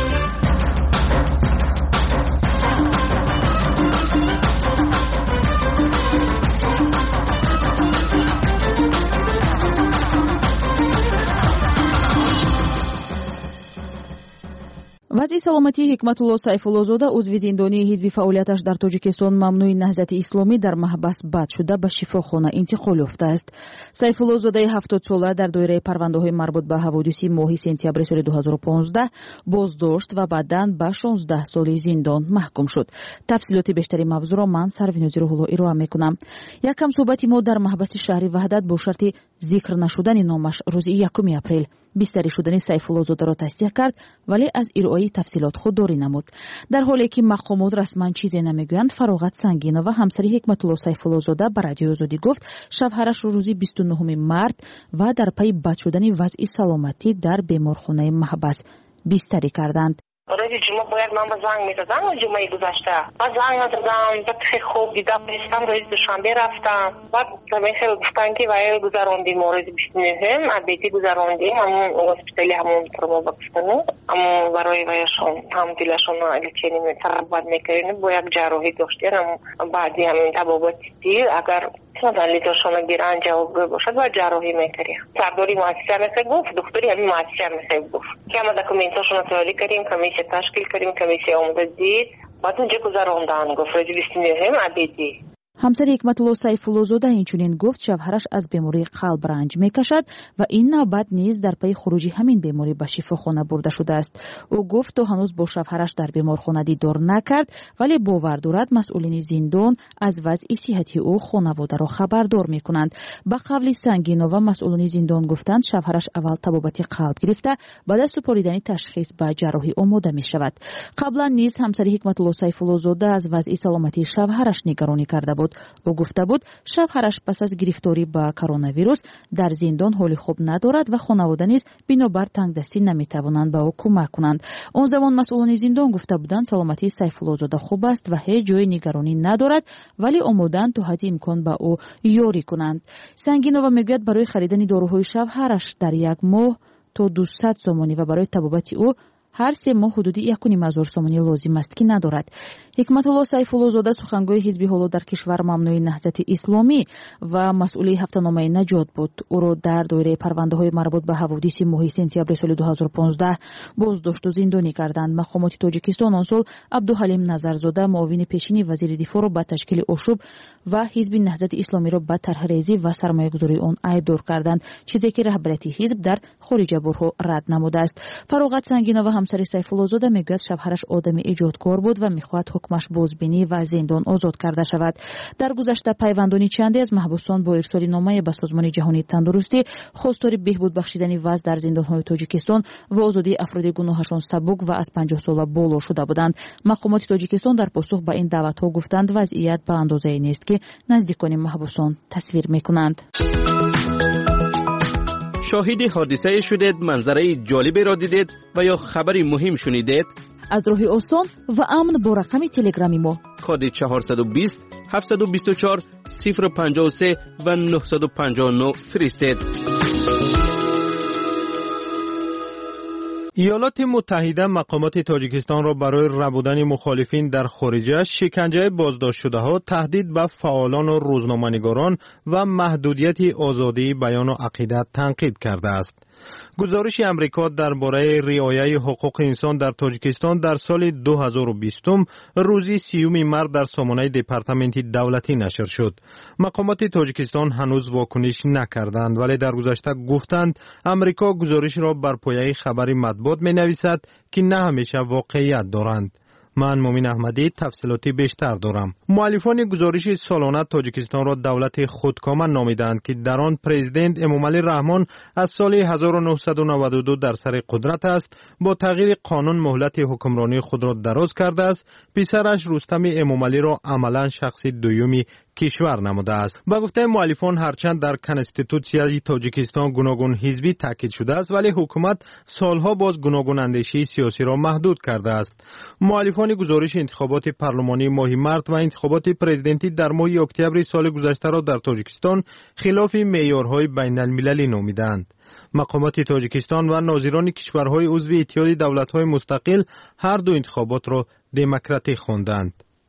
вазъи саломатии ҳикматулло сайфуллозода узви зиндонии ҳизби фаъолияташ дар тоҷикистон мамнӯи наҳзати исломӣ дар маҳбас бад шуда ба шифохона интиқол ёфтааст. сайфуллозодаи 70 сола дар доираи парвандаҳои марбут ба ҳаводиси моҳи сентябри соли 2015 боздошт ва баъдан ба 16 соли зиндон маҳкум шуд. тафсилоти бештари мавзӯъро ман Сарвинози Рӯҳулло ироа мекунам. якам суҳбати мо дар маҳбаси шаҳри ваҳдат бо шарти зикр нашудани номаш рӯзи 1 апрел бистарӣ шудани сайфуллозодаро тасдиқ кард, вале аз ироаи тафсилот худдорӣ намуд. дар ҳоле ки мақомот расман чизе намегӯянд, Фароғат Сангинова, ҳамсари ҳикматулло сайфуллозода, ба радиои Озодӣ гуфт шавҳарашро рӯзи 29 март ва дар пайи бад шудани вазъи саломатӣ дар беморхонаи маҳбас бистарӣ карданд. روز جمعه باید من با زنگ می‌زدم و جمعه گذشته بعد زنگ نزدم بعد خیلی خوب دیدم رفتم روز دوشنبه رفتم بعد زمین خیلی گفتن که وایل گذراندیم روز 29 عبیتی گذراندیم همون هسپیتالی همون ترما باکستانو همون برای وایشون هم دیلشون لچینی تربیت می‌کردن با یک جراحی داشتن بعدی همین تبابت دیر اگر دلیلشون گیرن جواب باشد و جراحی می‌کردیم سرداری مؤسسه مثل گفت دکتری همین مؤسسه مثل گفت که ما دکومنتاشون تهیه کردیم تشکیل کردیم کمیسیه اومده دید بعد اونجا گذراندن گفت روز 29 عبیتی. ҳамсари ҳикматулло сайфуллозода инчунин гуфт шавҳараш аз бемории қалб ранҷ мекашад ва ин навбат низ дар пайи хуруҷи ҳамин беморӣ ба шифохона бурда шудааст. ӯ гуфт то ҳанӯз бо шавҳараш дар беморхона дидор накард, вале бовар дорад масъулини зиндон аз вазъи сиҳати ӯ хонаводаро хабардор мекунанд. ба қавли Сангинова масъулини зиндон гуфтанд шавҳараш аввал табобати қалб гирифта баъд аз супоридани ташхис ба ҷарроҳӣ омода мешавад. қаблан низ ҳамсари ҳикматулло сайфуллозода аз вазъи саломатии шавҳараш нигаронӣ карда буд. ӯ гуфта буд шавҳараш пас аз гирифторӣ ба коронавирус дар зиндон ҳоли хуб надорад ва хонавода низ бинобар тангдастӣ наметавонанд ба ӯ кӯмак кунанд. он замон масъулони зиндон гуфта буданд саломатии сайфуллозода хуб аст ва ҳеҷ ҷои нигаронӣ надорад, вале омоданд то ҳадди имкон ба ӯ ёрӣ кунанд. Сангинова мегӯяд барои харидани доруҳои шавҳараш дар як моҳ то 200 сомонӣ ва барои табобати ӯ ҳар 3 моҳ ҳудуди 1,500 сомонӣ лозим аст ки надорад. ҳикматулло сайфуллозода сухангои ҳизби ҳоло дар кишвар мамнӯи наҳзати исломӣ ва масъули ҳафтаномаи наҷот буд. ӯро дар доираи парвандаҳои марбут ба ҳаводиси моҳи сентябри соли 2015 боздошту зиндонӣ карданд. мақомоти тоҷикистон он сол Абдуҳалим Назарзода, муовини пешини вазири дифоъро ба ташкили ошӯб ва ҳизби наҳзати исломиро ба тарҳрезӣ ва сармоягузории он айбдор карданд, чизе ки раҳбарияти ҳизб дар хориҷабурҳо рад намудааст. Фароғат Сангинова ҳамсари сайфуллозода мегӯяд шавҳараш одами эҷодкор буд ва мехоҳад ҳукмаш бозбинӣ ва зиндон озод карда шавад. дар гузашта пайвандони чанде аз маҳбусон бо ирсоли номае ба Созмони ҷаҳонии тандурустӣ хостори беҳбуд бахшидани вазъ дар зиндонҳои Тоҷикистон ва озодии афроди гуноҳашон сабук ва аз 50 сола боло шуда буданд. мақомоти Тоҷикистон дар посух ба ин даъватҳо гуфтанд вазъият ба андозае нест ки наздикони маҳбусон тасвир мекунанд. شاهد حادثه شدید، منظره جالبی را دیدید و یا خبری مهم شنیدید؟ از راهی آسان و امن با رقم تلگرامی ما کد 420 724 053 و 959 فرستید. ایالات متحده مقامات تاجیکستان را برای ربودن مخالفین در خارجه، شکنجه بازداشت شده ها، تهدید به فعالان و روزنامه‌نگاران و محدودیت آزادی بیان و عقیدت تنقید کرده است. گزارش امریکا درباره رعایت حقوق انسان در تاجیکستان در سال 2020 روزی 30 مارس در سامانه دپارتمنت دولتی نشر شد. مقامات تاجیکستان هنوز واکنش نکردند، ولی در گذشته گفتند امریکا گزارش را بر پایه خبر مطبوعات می‌نویسد که نه همیشه واقعیت دارند. من مومن احمدی تفصیلاتی بیشتر دارم. مؤلفان گزارش سالانه تاجیکستان را دولت خودکامه نامیدند که در آن پرزیدنت امامعلی رحمان از سال 1992 در سر قدرت است. با تغییر قانون مهلت حکمرانی خود را دراز کرده است. پسرش رستم امامعلی را عملا شخص دومی کشور نموده است. با گفته مؤلفان هرچند در کنستیتوسیای تاجیکستان گوناگون حزبی تاکید شده است ولی حکومت سالها باز گوناگون اندیشه سیاسی را محدود کرده است. مؤلفان گزارش انتخابات پارلمانی ماه مارس و انتخابات پرزیدنتی در ماه اکتبر سال گذشته را در تاجیکستان خلاف معیارهای بین المللی نامیدند. مقامات تاجیکستان و ناظران کشورهای عضو اتحاد دولت‌های مستقل هر دو انتخابات را دموکراتیک خواندند.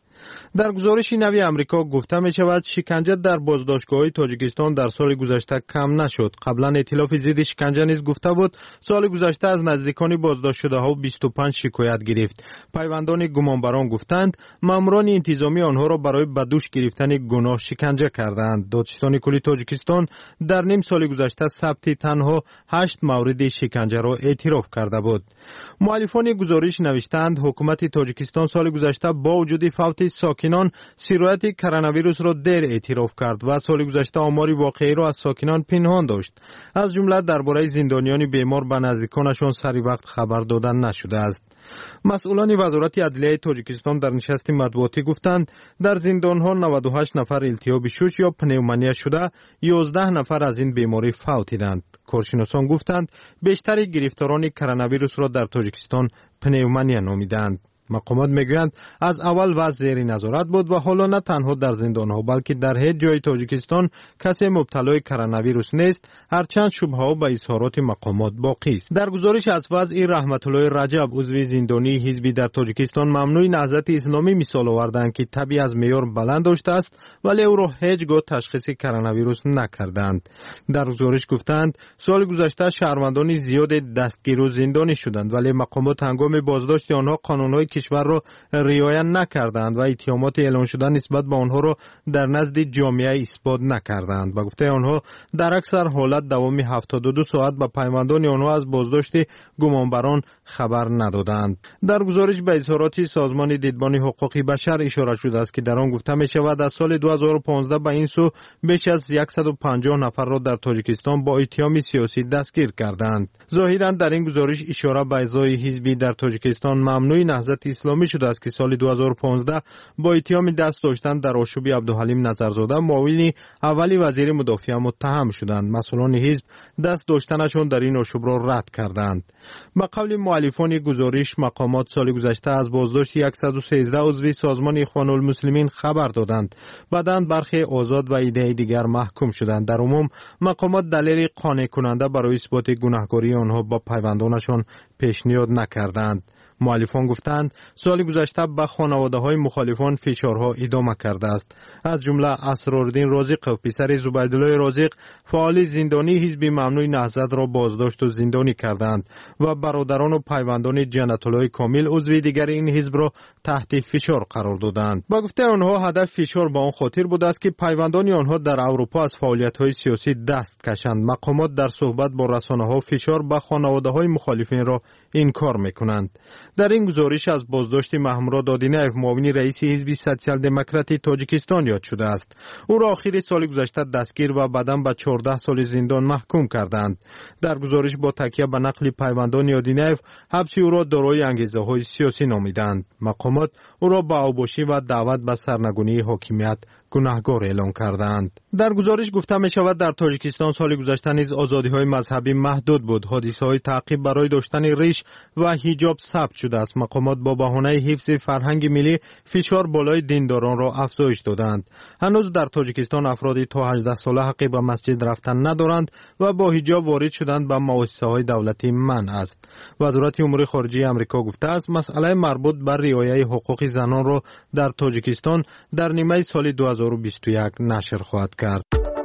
در گزارش نوی امریکا گفته می شود شکنجه در بازداشتگاه‌های تاجیکستان در سال گذشته کم نشد. قبلا ائتلاف ضد شکنجه نیز گفته بود سال گذشته از نزدیکان بازداشت شده ها 25 شکایت گرفت. پیوندان گمانبران گفتند ماموران انتظامی آنها را برای به دوش گرفتن گناه شکنجه کردند. دادستان کلی تاجیکستان در نیم سال گذشته ثبت تنها 8 مورد شکنجه را اعتراف کرده بود. مؤلفان گزارش نوشتند حکومت تاجیکستان سال گذشته با وجود فوت ساکنان سرایت کرونا ویروس را دیر اعتراف کرد و سال گذشته آمار واقعی را از ساکنان پنهان داشت. از جمله درباره زندانیان بیمار به نزدیکانشان سری وقت خبر دادن نشده است. مسئولان وزارت عدلیه تاجیکستان در نشست مطبوعاتی گفتند در زندانها 98 نفر التهاب شش یا پنومونیا شده، 11 نفر از این بیماری فوت دیدند. کارشناسان گفتند بیشتر گرفتاران کرونا ویروس را در تاجیکستان پنومونیا نامیدند. مقامات میگویند از اول وضع زیر نظارت بود و حالا نه تنها در زندانها بلکه در هیچ جای تاجیکستان کسی مبتلای کرونا ویروس نیست، هرچند شبهه ها به اظهارات مقامات باقی است. در گزارش از وضع رحمت الله رجب عضو زندانی حزبی در تاجیکستان ممنوع نهضت اسلامی مثال آوردند که طبیعی از معیار بلند داشته است ولی او را هیچگاه تشخیص کرونا ویروس نکردند. در گزارش گفتند سال گذشته شهروندان زیاد دستگیر و زندانی شدند ولی مقامات هنگام بازداشت آنها قانونهای کشور را رعایت نکردند و اتهامات اعلام شده نسبت به آنها را در نزد جامعه اثبات نکردند. با گفته آنها در اکثر حالت دوام 72 ساعت به پیوندان آنها از بازداشت گمانبران خبر ندادند. در گزارش به اظهارات سازمان دیدبان حقوق بشر اشاره شده است که در آن گفته می شود از سال 2015 به این سو بیش از 150 نفر را در تاجیکستان با اتهام سیاسی دستگیر کردند. ظاهرا در این گزارش اشاره به اعضای حزبی در تاجیکستان ممنوع نهضت اسلامی شده است که سال 2015 با اتهام دست داشتن در آشوب عبدالحلیم نظرزاده معاون اولی وزیر مدافع متهم شدند. مسئولان حزب دست داشتنشان در این آشوب را رد کردند. به قول مؤلفان گزارش مقامات سال گذشته از بازداشت 113 عضو سازمان اخوان المسلمین خبر دادند. بعداً برخی آزاد و ایده دیگر محکوم شدند. در عموم مقامات دلیل قانع کننده برای اثبات گناهکاری آنها با پیوندانشان پیشنهاد نکردند. مؤلفان گفتند سال گذشته به خانواده‌های مخالفان فشارها ادامه کرده است. از جمله اسرارالدین رازق و پسر زبیدالله رازق فعال زندانی حزب ممنوع نهضت را بازداشت و زندانی کردند و برادران و پیوندان جنت الله کامل عضو دیگر این حزب را تحت فشار قرار دادند. با گفته آنها هدف فشار به آن خاطر بوده است که پیوندان آنها در اروپا از فعالیت‌های سیاسی دست کشند. مقامات در صحبت با رسانه‌ها فشار به خانواده‌های مخالفین را انکار می‌کنند. در این گزارش از بازداشت محمود دادینیف معاون رئیس حزب سوسیال دموکراتی تاجیکستان یاد شده است. او را آخر سال گذشته دستگیر و بعداً به 14 سال زندان محکوم کردند. در گزارش با تکیه به نقل پیوندان دادینیف حبس او را دارای انگیزه‌های سیاسی نامیدند. مقامات او را به اوباشی و دعوت به سرنگونی حاکمیت گناهکار اعلام کردند. در گزارش گفته می شود در تاجیکستان سال گذشته نیز آزادی‌های مذهبی محدود بود. حادثه‌های تعقیب برای داشتن ریش و حجاب ثبت شده است. مقامات با بهانه حفظ فرهنگ ملی فشار بالای دینداران را افزایش دادند. هنوز در تاجیکستان افرادی تا 18 ساله حق به مسجد رفتن ندارند و با حجاب وارد شدن به مؤسسه‌های دولتی منع است. وزارت امور خارجه آمریکا گفته است مسئله مربوط به رعایت حقوق زنان را در تاجیکستان در نیمه سال 2021 نشر خواهد کرد.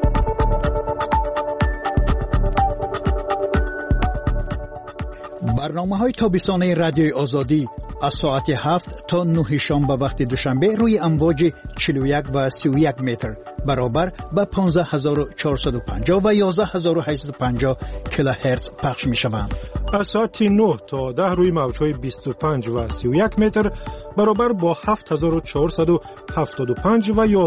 برنامه‌های تابستانه رادیوی آزادی از ساعت 7 تا 9 شام به وقت دوشنبه روی امواج 41 و 31 متر برابر با 15450 و 11850 کیلوهرتز پخش می‌شوند. از ساعت 9 تا 10 روی موج‌های 25 و 31 متر برابر با 7475 و